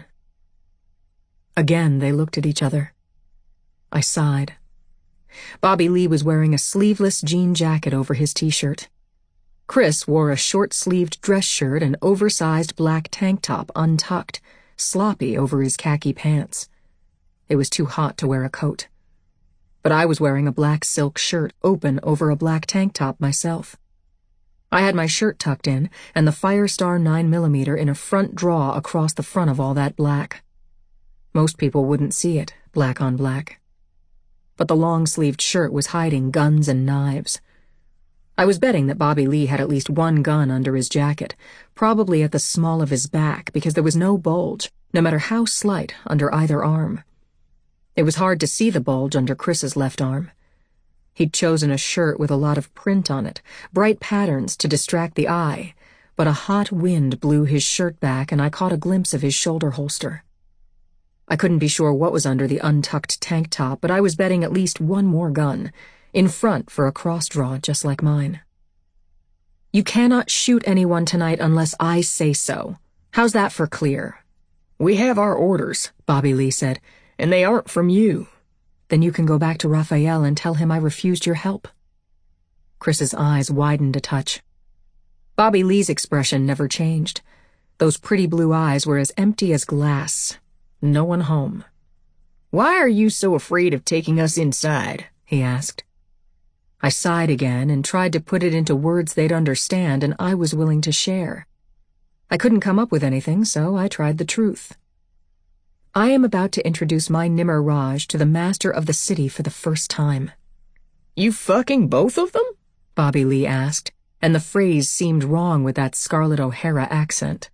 Speaker 1: Again, they looked at each other. I sighed. Bobby Lee was wearing a sleeveless jean jacket over his t-shirt. Chris wore a short-sleeved dress shirt and oversized black tank top untucked, sloppy over his khaki pants. It was too hot to wear a coat. But I was wearing a black silk shirt open over a black tank top myself. I had my shirt tucked in and the Firestar nine millimeter in a front draw across the front of all that black. Most people wouldn't see it, black on black. But the long-sleeved shirt was hiding guns and knives. I was betting that Bobby Lee had at least one gun under his jacket, probably at the small of his back because there was no bulge, no matter how slight, under either arm. It was hard to see the bulge under Chris's left arm. He'd chosen a shirt with a lot of print on it, bright patterns to distract the eye, but a hot wind blew his shirt back and I caught a glimpse of his shoulder holster. I couldn't be sure what was under the untucked tank top, but I was betting at least one more gun, in front for a cross-draw just like mine. You cannot shoot anyone tonight unless I say so. How's that for clear?
Speaker 2: We have our orders, Bobby Lee said, and they aren't from you.
Speaker 1: Then you can go back to Raphael and tell him I refused your help. Chris's eyes widened a touch. Bobby Lee's expression never changed. Those pretty blue eyes were as empty as glass. No one home.
Speaker 2: Why are you so afraid of taking us inside? He asked.
Speaker 1: I sighed again and tried to put it into words they'd understand and I was willing to share. I couldn't come up with anything, so I tried the truth. I am about to introduce my Nimmer Raj to the master of the city for the first time.
Speaker 2: You fucking both of them?
Speaker 1: Bobby Lee asked, and the phrase seemed wrong with that Scarlett O'Hara accent.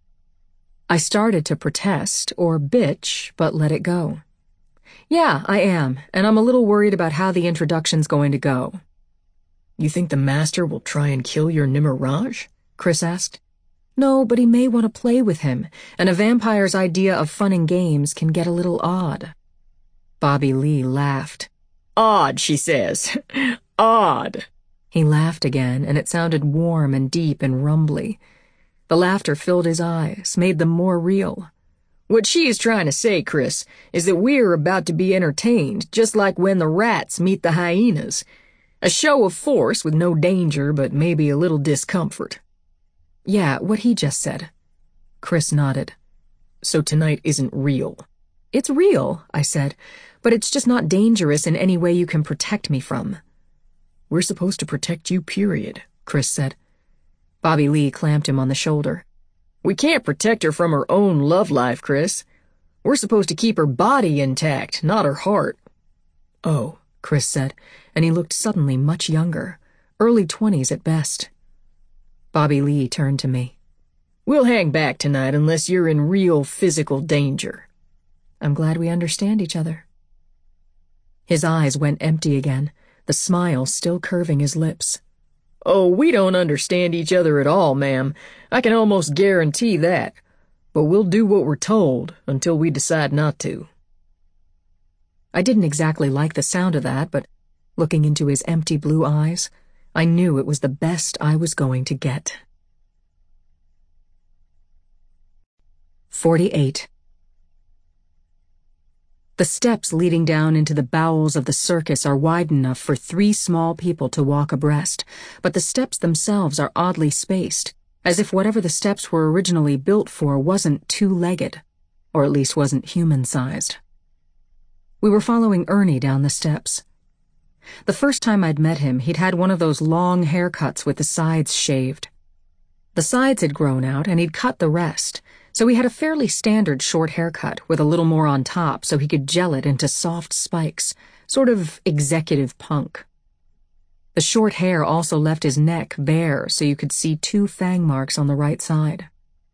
Speaker 1: I started to protest, or bitch, but let it go. Yeah, I am, and I'm a little worried about how the introduction's going to go.
Speaker 2: You think the master will try and kill your Nimmer Raj?
Speaker 1: Chris asked. No, but he may want to play with him, and a vampire's idea of fun and games can get a little odd. Bobby Lee laughed.
Speaker 2: Odd, she says. Odd.
Speaker 1: He laughed again, and it sounded warm and deep and rumbly. The laughter filled his eyes, made them more real.
Speaker 2: What she is trying to say, Chris, is that we're about to be entertained, just like when the rats meet the hyenas. A show of force with no danger, but maybe a little discomfort.
Speaker 1: Yeah, what he just said. Chris nodded.
Speaker 2: So tonight isn't real.
Speaker 1: It's real, I said, but it's just not dangerous in any way you can protect me from.
Speaker 2: We're supposed to protect you, period, Chris said.
Speaker 1: Bobby Lee clamped him on the shoulder.
Speaker 2: We can't protect her from her own love life, Chris. We're supposed to keep her body intact, not her heart.
Speaker 1: Oh, Chris said, and he looked suddenly much younger, early twenties at best. Bobby Lee turned to me.
Speaker 2: We'll hang back tonight unless you're in real physical danger.
Speaker 1: I'm glad we understand each other. His eyes went empty again, the smile still curving his lips.
Speaker 2: Oh, we don't understand each other at all, ma'am. I can almost guarantee that. But we'll do what we're told until we decide not to.
Speaker 1: I didn't exactly like the sound of that, but looking into his empty blue eyes, I knew it was the best I was going to get. forty-eight. The steps leading down into the bowels of the circus are wide enough for three small people to walk abreast, but the steps themselves are oddly spaced, as if whatever the steps were originally built for wasn't two-legged, or at least wasn't human-sized. We were following Ernie down the steps. The first time I'd met him, he'd had one of those long haircuts with the sides shaved. The sides had grown out, and he'd cut the rest, so he had a fairly standard short haircut with a little more on top so he could gel it into soft spikes, sort of executive punk. The short hair also left his neck bare so you could see two fang marks on the right side.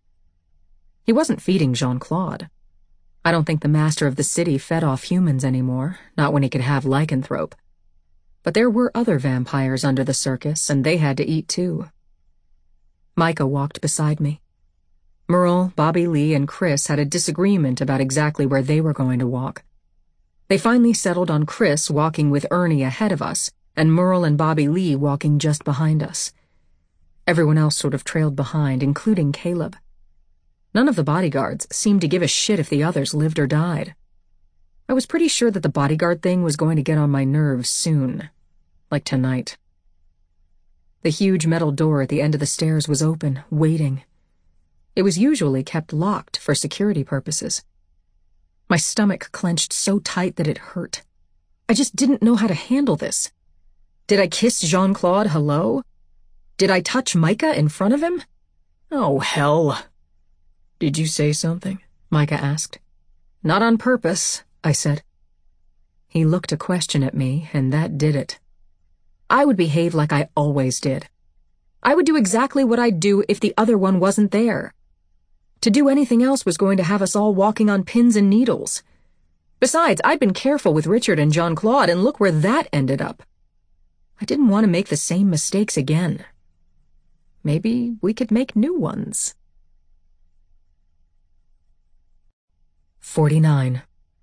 Speaker 1: He wasn't feeding Jean-Claude. I don't think the master of the city fed off humans anymore, not when he could have lycanthrope. But there were other vampires under the circus, and they had to eat too. Micah walked beside me. Merle, Bobby Lee, and Chris had a disagreement about exactly where they were going to walk. They finally settled on Chris walking with Ernie ahead of us, and Merle and Bobby Lee walking just behind us. Everyone else sort of trailed behind, including Caleb. None of the bodyguards seemed to give a shit if the others lived or died. I was pretty sure that the bodyguard thing was going to get on my nerves soon. Like tonight. The huge metal door at the end of the stairs was open, waiting. It was usually kept locked for security purposes. My stomach clenched so tight that it hurt. I just didn't know how to handle this. Did I kiss Jean-Claude hello? Did I touch Micah in front of him? Oh, hell.
Speaker 2: Did you say something? Micah asked.
Speaker 1: Not on purpose, I said. He looked a question at me, and that did it. I would behave like I always did. I would do exactly what I'd do if the other one wasn't there. To do anything else was going to have us all walking on pins and needles. Besides, I'd been careful with Richard and Jean-Claude, and look where that ended up. I didn't want to make the same mistakes again. Maybe we could make new ones. forty-nine.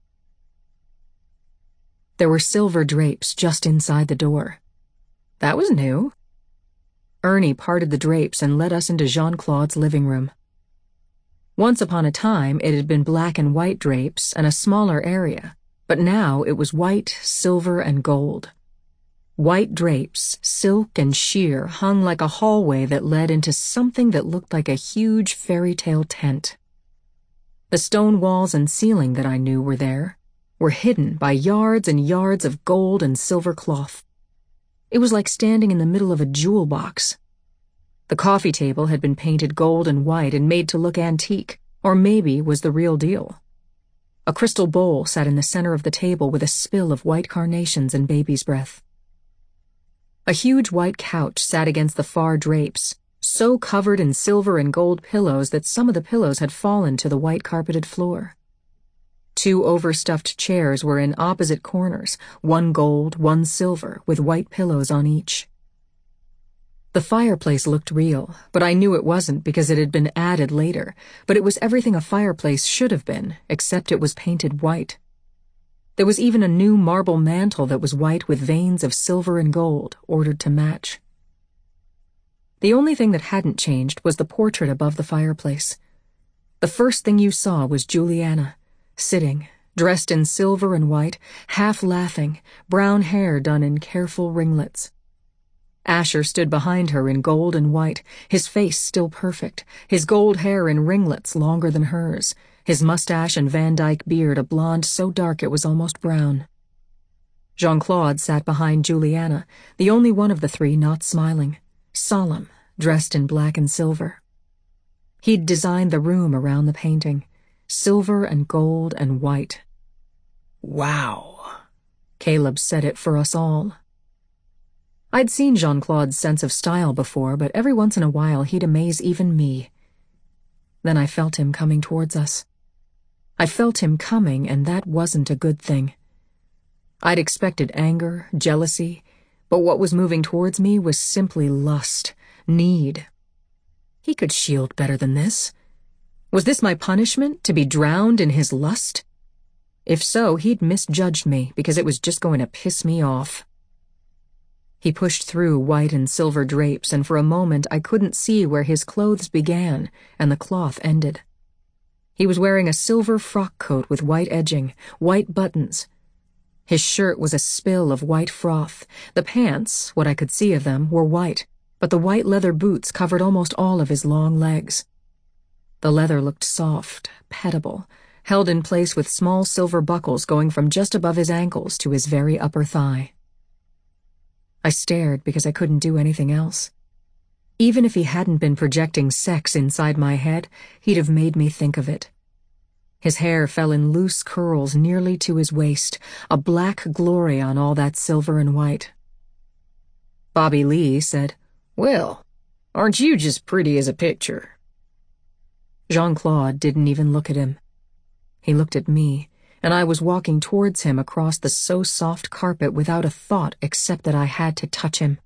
Speaker 1: There were silver drapes just inside the door. That was new. Ernie parted the drapes and led us into Jean-Claude's living room. Once upon a time, it had been black and white drapes and a smaller area, but now it was white, silver, and gold. White drapes, silk and sheer, hung like a hallway that led into something that looked like a huge fairy tale tent. The stone walls and ceiling that I knew were there were hidden by yards and yards of gold and silver cloth. It was like standing in the middle of a jewel box. The coffee table had been painted gold and white and made to look antique, or maybe was the real deal. A crystal bowl sat in the center of the table with a spill of white carnations and baby's breath. A huge white couch sat against the far drapes, so covered in silver and gold pillows that some of the pillows had fallen to the white carpeted floor. Two overstuffed chairs were in opposite corners, one gold, one silver, with white pillows on each. The fireplace looked real, but I knew it wasn't because it had been added later, but it was everything a fireplace should have been, except it was painted white. There was even a new marble mantel that was white with veins of silver and gold, ordered to match. The only thing that hadn't changed was the portrait above the fireplace. The first thing you saw was Juliana, sitting, dressed in silver and white, half laughing, brown hair done in careful ringlets. Asher stood behind her in gold and white, his face still perfect, his gold hair in ringlets longer than hers, his mustache and Van Dyke beard a blonde so dark it was almost brown. Jean-Claude sat behind Juliana, the only one of the three not smiling, solemn, dressed in black and silver. He'd designed the room around the painting, silver and gold and white.
Speaker 2: Wow.
Speaker 1: Caleb said it for us all. I'd seen Jean-Claude's sense of style before, but every once in a while he'd amaze even me. Then I felt him coming towards us. I felt him coming, and that wasn't a good thing. I'd expected anger, jealousy, but what was moving towards me was simply lust, need. He could shield better than this. Was this my punishment, to be drowned in his lust? If so, he'd misjudged me, because it was just going to piss me off. He pushed through white and silver drapes, and for a moment I couldn't see where his clothes began and the cloth ended. He was wearing a silver frock coat with white edging, white buttons. His shirt was a spill of white froth. The pants, what I could see of them, were white, but the white leather boots covered almost all of his long legs. The leather looked soft, pettable, held in place with small silver buckles going from just above his ankles to his very upper thigh. I stared because I couldn't do anything else. Even if he hadn't been projecting sex inside my head, he'd have made me think of it. His hair fell in loose curls nearly to his waist, a black glory on all that silver and white. Bobby Lee said,
Speaker 2: "Well, aren't you just pretty as a picture?"
Speaker 1: Jean-Claude didn't even look at him. He looked at me, and I was walking towards him across the so-soft carpet without a thought except that I had to touch him.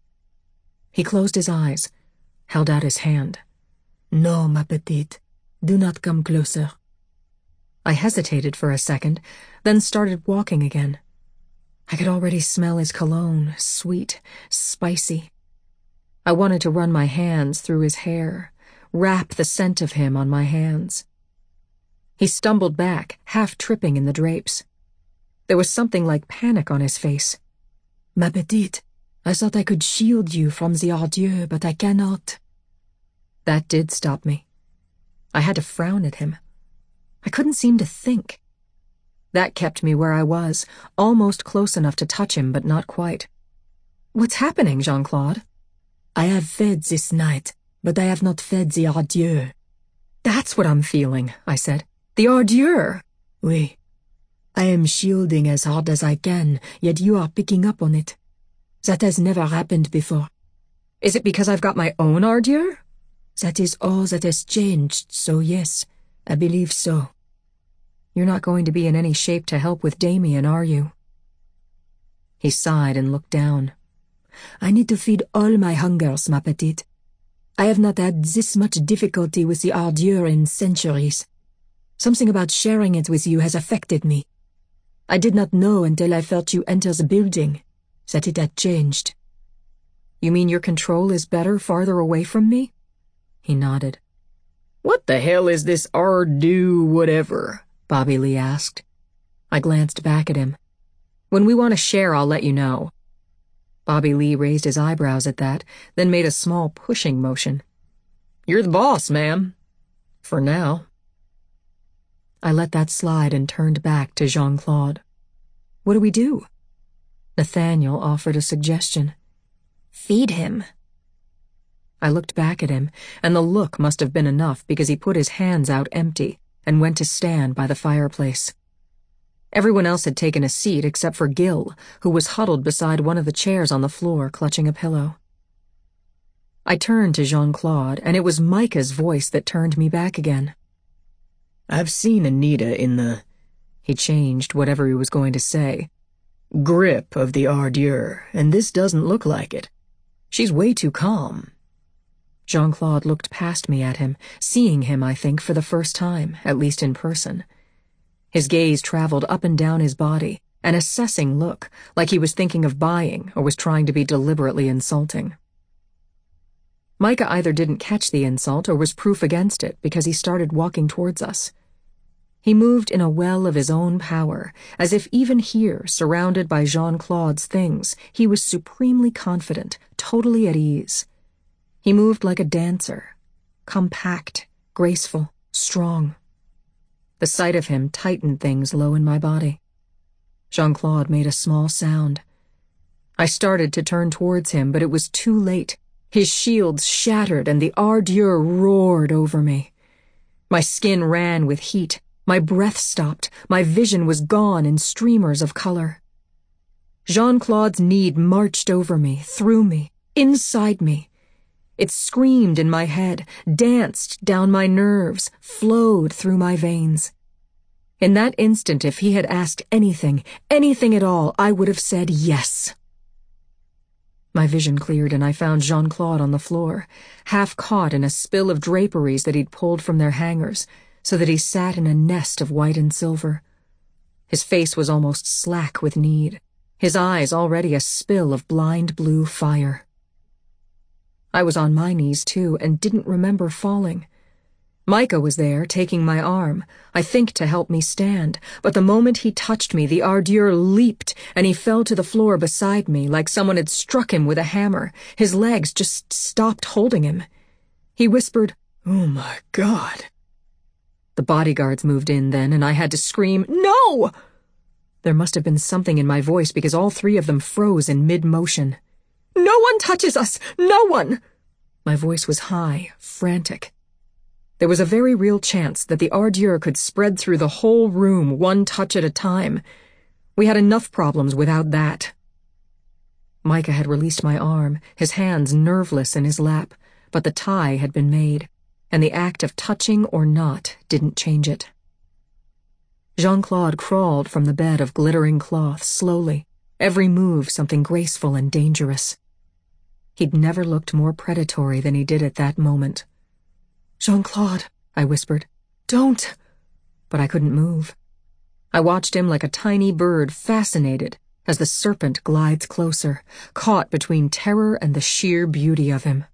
Speaker 1: He closed his eyes, held out his hand.
Speaker 3: "No, ma petite, do not come closer."
Speaker 1: I hesitated for a second, then started walking again. I could already smell his cologne, sweet, spicy. I wanted to run my hands through his hair, wrap the scent of him on my hands. He stumbled back, half tripping in the drapes. There was something like panic on his face.
Speaker 3: "Ma petite, I thought I could shield you from the ordure, but I cannot."
Speaker 1: That did stop me. I had to frown at him. I couldn't seem to think. That kept me where I was, almost close enough to touch him, but not quite. "What's happening, Jean-Claude?"
Speaker 3: "I have fed this night, but I have not fed the ordure."
Speaker 1: "That's what I'm feeling," I said. "The ordure."
Speaker 3: "Oui. I am shielding as hard as I can, yet you are picking up on it. That has never happened before."
Speaker 1: "Is it because I've got my own ordure?"
Speaker 3: "That is all that has changed, so yes, I believe so."
Speaker 1: "You're not going to be in any shape to help with Damien, are you?" He sighed and looked down.
Speaker 3: "I need to feed all my hungers, ma petite. I have not had this much difficulty with the ordure in centuries. Something about sharing it with you has affected me. I did not know until I felt you enter the building that it had changed."
Speaker 1: "You mean your control is better farther away from me?" He nodded.
Speaker 2: "What the hell is this Ardu whatever?"
Speaker 1: Bobby Lee asked. I glanced back at him. "When we want to share, I'll let you know." Bobby Lee raised his eyebrows at that, then made a small pushing motion.
Speaker 2: "You're the boss, ma'am. For now."
Speaker 1: I let that slide and turned back to Jean-Claude. "What do we do?" Nathaniel offered a suggestion.
Speaker 3: "Feed him."
Speaker 1: I looked back at him, and the look must have been enough because he put his hands out empty and went to stand by the fireplace. Everyone else had taken a seat except for Gil, who was huddled beside one of the chairs on the floor, clutching a pillow. I turned to Jean-Claude, and it was Micah's voice that turned me back again.
Speaker 2: "I've seen Anita in the—"
Speaker 1: He changed whatever he was going to say.
Speaker 2: "Grip of the ordure, and this doesn't look like it. She's way too calm."
Speaker 1: Jean-Claude looked past me at him, seeing him, I think, for the first time, at least in person. His gaze traveled up and down his body, an assessing look, like he was thinking of buying or was trying to be deliberately insulting. Micah either didn't catch the insult or was proof against it because he started walking towards us. He moved in a well of his own power, as if even here, surrounded by Jean-Claude's things, he was supremely confident, totally at ease. He moved like a dancer, compact, graceful, strong. The sight of him tightened things low in my body. Jean-Claude made a small sound. I started to turn towards him, but it was too late. His shields shattered and the ordure roared over me. My skin ran with heat, my breath stopped, my vision was gone in streamers of color. Jean-Claude's need marched over me, through me, inside me. It screamed in my head, danced down my nerves, flowed through my veins. In that instant, if he had asked anything, anything at all, I would have said yes. My vision cleared and I found Jean-Claude on the floor, half caught in a spill of draperies that he'd pulled from their hangers, so that he sat in a nest of white and silver. His face was almost slack with need, his eyes already a spill of blind blue fire. I was on my knees, too, and didn't remember falling. Micah was there, taking my arm, I think to help me stand, but the moment he touched me, the ardyr leaped, and he fell to the floor beside me like someone had struck him with a hammer. His legs just stopped holding him. He whispered,
Speaker 2: "Oh my God."
Speaker 1: The bodyguards moved in then, and I had to scream, "No!" There must have been something in my voice because all three of them froze in mid-motion. "No one touches us! No one!" My voice was high, frantic. There was a very real chance that the ardyr could spread through the whole room one touch at a time. We had enough problems without that. Micah had released my arm, his hands nerveless in his lap, but the tie had been made, and the act of touching or not didn't change it. Jean-Claude crawled from the bed of glittering cloth slowly, every move something graceful and dangerous. He'd never looked more predatory than he did at that moment.
Speaker 2: "Jean-Claude," I whispered. "Don't."
Speaker 1: But I couldn't move. I watched him like a tiny bird, fascinated, as the serpent glides closer, caught between terror and the sheer beauty of him.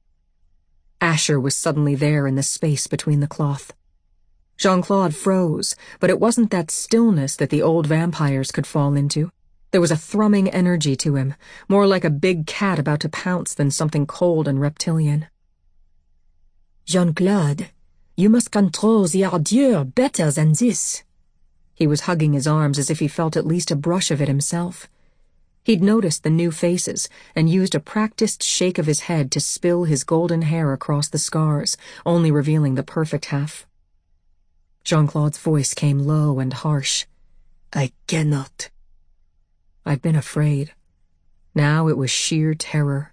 Speaker 1: Asher was suddenly there in the space between the cloth. Jean-Claude froze, but it wasn't that stillness that the old vampires could fall into. There was a thrumming energy to him, more like a big cat about to pounce than something cold and reptilian.
Speaker 3: "Jean-Claude, you must control the ardyr better than this."
Speaker 1: He was hugging his arms as if he felt at least a brush of it himself. He'd noticed the new faces and used a practiced shake of his head to spill his golden hair across the scars, only revealing the perfect half. Jean-Claude's voice came low and harsh.
Speaker 2: "I cannot."
Speaker 1: I'd been afraid. Now it was sheer terror.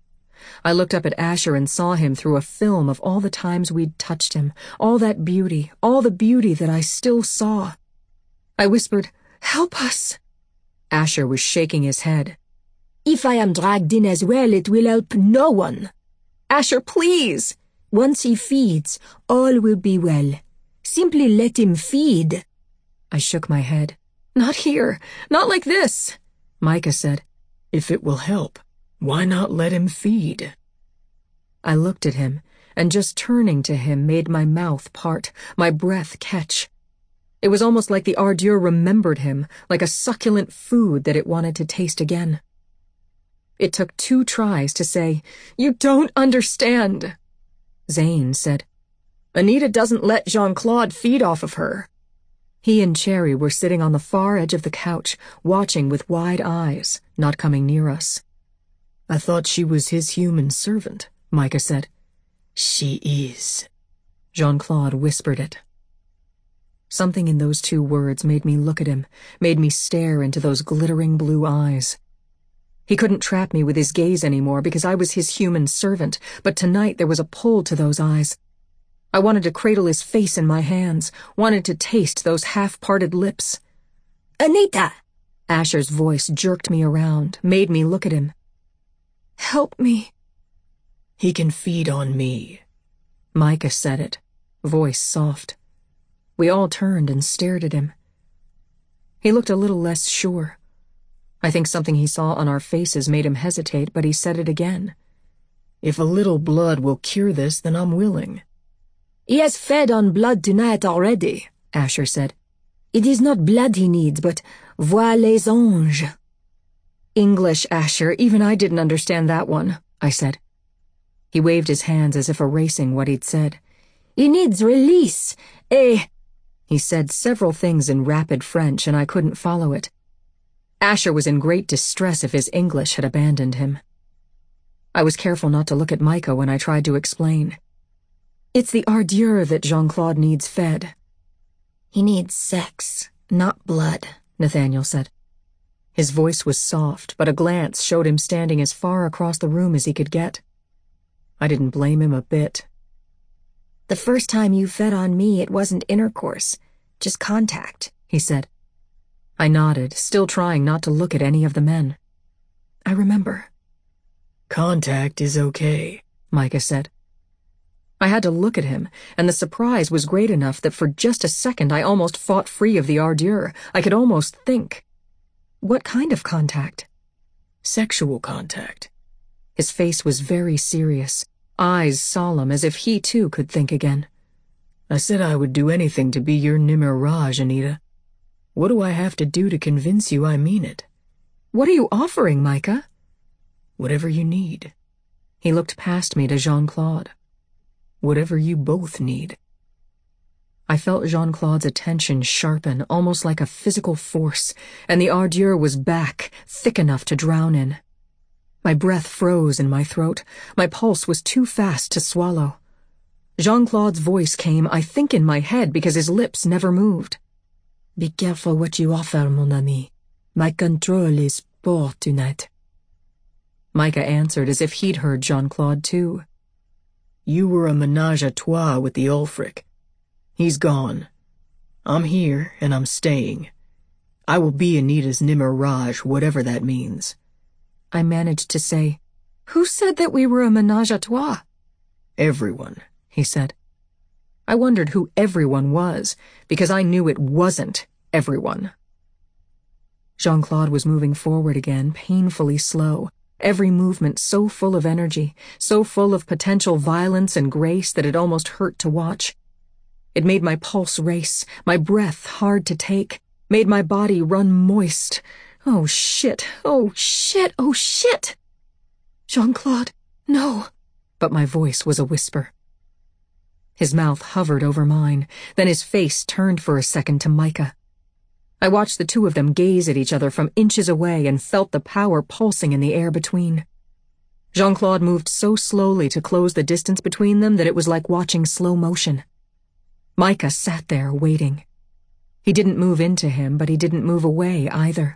Speaker 1: I looked up at Asher and saw him through a film of all the times we'd touched him, all that beauty, all the beauty that I still saw. I whispered, "Help us." Asher was shaking his head.
Speaker 3: "If I am dragged in as well, it will help no one."
Speaker 1: "Asher, please."
Speaker 3: "Once he feeds, all will be well. Simply let him feed."
Speaker 1: I shook my head. "Not here. Not like this," Micah said.
Speaker 2: "If it will help, why not let him feed?"
Speaker 1: I looked at him, and just turning to him made my mouth part, my breath catch. It was almost like the ardyr remembered him, like a succulent food that it wanted to taste again. It took two tries to say, "You don't understand." Zane said, "Anita doesn't let Jean-Claude feed off of her." He and Cherry were sitting on the far edge of the couch, watching with wide eyes, not coming near us.
Speaker 2: "I thought she was his human servant," Micah said.
Speaker 3: "She is."
Speaker 1: Jean-Claude whispered it. Something in those two words made me look at him, made me stare into those glittering blue eyes. He couldn't trap me with his gaze anymore because I was his human servant, but tonight there was a pull to those eyes. I wanted to cradle his face in my hands, wanted to taste those half-parted lips.
Speaker 3: "Anita!"
Speaker 1: Asher's voice jerked me around, made me look at him. "Help me."
Speaker 2: "He can feed on me."
Speaker 1: Micah said it, voice soft. We all turned and stared at him. He looked a little less sure. I think something he saw on our faces made him hesitate, but he said it again.
Speaker 2: "If a little blood will cure this, then I'm willing."
Speaker 3: "He has fed on blood tonight already," Asher said. "It is not blood he needs, but voix les anges."
Speaker 1: "English, Asher, even I didn't understand that one," I said. He waved his hands as if erasing what he'd said.
Speaker 3: "He needs release, eh?"
Speaker 1: He said several things in rapid French, and I couldn't follow it. Asher was in great distress if his English had abandoned him. I was careful not to look at Micah when I tried to explain. "It's the ardyr that Jean-Claude needs fed."
Speaker 3: "He needs sex, not blood," Nathaniel said.
Speaker 1: His voice was soft, but a glance showed him standing as far across the room as he could get. I didn't blame him a bit.
Speaker 3: "The first time you fed on me, it wasn't intercourse, just contact," he said.
Speaker 1: I nodded, still trying not to look at any of the men. "I remember."
Speaker 2: "Contact is okay,"
Speaker 1: Micah said. I had to look at him, and the surprise was great enough that for just a second I almost fought free of the ardyr. I could almost think. What kind of contact?
Speaker 2: "Sexual contact."
Speaker 1: His face was very serious, eyes solemn as if he too could think again.
Speaker 2: I said I would do anything to be your Nimr Raj, Anita. What do I have to do to convince you I mean it?
Speaker 1: What are you offering, Micah?
Speaker 2: Whatever you need.
Speaker 1: He looked past me to Jean-Claude.
Speaker 2: Whatever you both need.
Speaker 1: I felt Jean-Claude's attention sharpen, almost like a physical force, and the ardeur was back, thick enough to drown in. My breath froze in my throat. My pulse was too fast to swallow. Jean-Claude's voice came, I think, in my head because his lips never moved.
Speaker 3: Be careful what you offer, mon ami. My control is poor tonight.
Speaker 1: Micah answered as if he'd heard Jean-Claude too.
Speaker 2: You were a menage a trois with the Ulfric. He's gone. I'm here, and I'm staying. I will be Anita's Nimr Raj, whatever that means.
Speaker 1: I managed to say, Who said that we were a menage a trois?
Speaker 2: Everyone,
Speaker 1: he said. I wondered who everyone was, because I knew it wasn't everyone. Jean-Claude was moving forward again, painfully slow, every movement so full of energy, so full of potential violence and grace that it almost hurt to watch. It made my pulse race, my breath hard to take, made my body run moist. Oh, shit, oh, shit, oh, shit! Jean-Claude, no. But my voice was a whisper. His mouth hovered over mine, then his face turned for a second to Micah. I watched the two of them gaze at each other from inches away and felt the power pulsing in the air between. Jean-Claude moved so slowly to close the distance between them that it was like watching slow motion. Micah sat there, waiting. He didn't move into him, but he didn't move away either.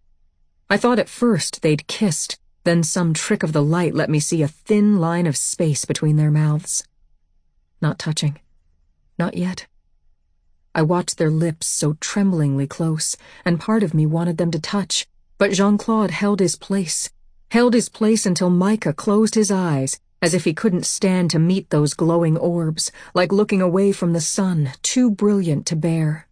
Speaker 1: I thought at first they'd kissed, then some trick of the light let me see a thin line of space between their mouths. Not touching. Not yet. I watched their lips so tremblingly close, and part of me wanted them to touch, but Jean-Claude held his place, held his place until Micah closed his eyes, as if he couldn't stand to meet those glowing orbs, like looking away from the sun, too brilliant to bear.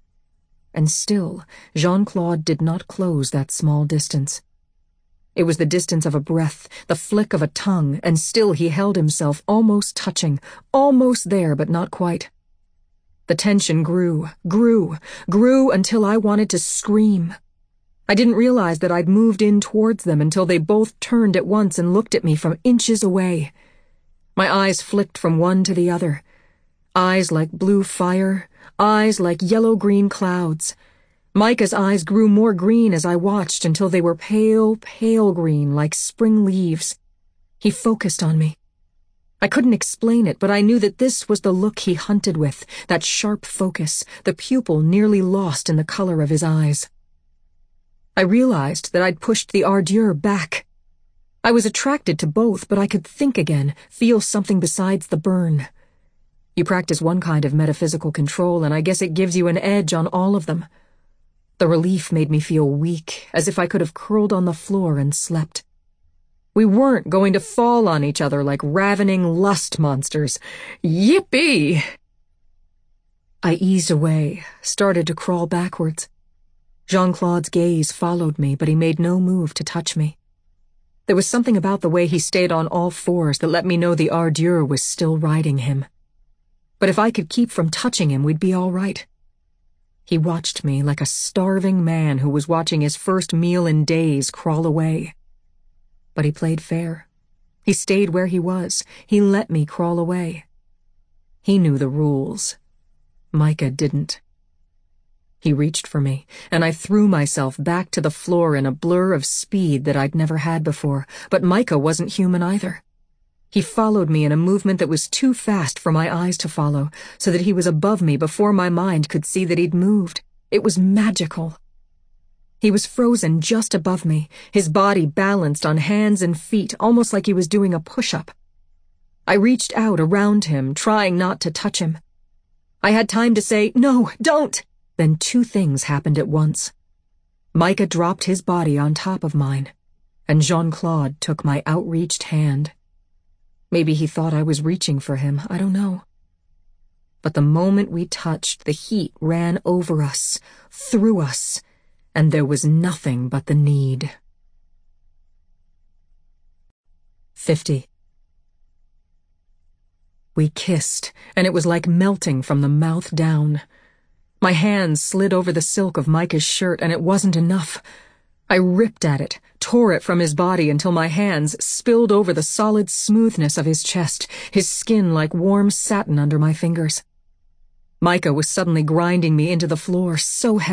Speaker 1: And still, Jean-Claude did not close that small distance. It was the distance of a breath, the flick of a tongue, and still he held himself almost touching, almost there but not quite. The tension grew, grew, grew until I wanted to scream. I didn't realize that I'd moved in towards them until they both turned at once and looked at me from inches away. My eyes flicked from one to the other. Eyes like blue fire, eyes like yellow-green clouds. Micah's eyes grew more green as I watched until they were pale, pale green like spring leaves. He focused on me. I couldn't explain it, but I knew that this was the look he hunted with, that sharp focus, the pupil nearly lost in the color of his eyes. I realized that I'd pushed the ardeur back. I was attracted to both, but I could think again, feel something besides the burn. You practice one kind of metaphysical control, and I guess it gives you an edge on all of them. The relief made me feel weak, as if I could have curled on the floor and slept. We weren't going to fall on each other like ravening lust monsters. Yippee! I eased away, started to crawl backwards. Jean-Claude's gaze followed me, but he made no move to touch me. There was something about the way he stayed on all fours that let me know the ardeur was still riding him. But if I could keep from touching him, we'd be all right. He watched me like a starving man who was watching his first meal in days crawl away. But he played fair. He stayed where he was. He let me crawl away. He knew the rules. Micah didn't. He reached for me, and I threw myself back to the floor in a blur of speed that I'd never had before, but Micah wasn't human either. He followed me in a movement that was too fast for my eyes to follow, so that he was above me before my mind could see that he'd moved. It was magical. He was frozen just above me, his body balanced on hands and feet, almost like he was doing a push-up. I reached out around him, trying not to touch him. I had time to say, "No, don't!" Then two things happened at once. Micah dropped his body on top of mine, and Jean-Claude took my outreached hand. Maybe he thought I was reaching for him, I don't know. But the moment we touched, the heat ran over us, through us, and there was nothing but the need. fifty. We kissed, and it was like melting from the mouth down. My hands slid over the silk of Micah's shirt, and it wasn't enough. I ripped at it, tore it from his body until my hands spilled over the solid smoothness of his chest, his skin like warm satin under my fingers. Micah was suddenly grinding me into the floor so heavy.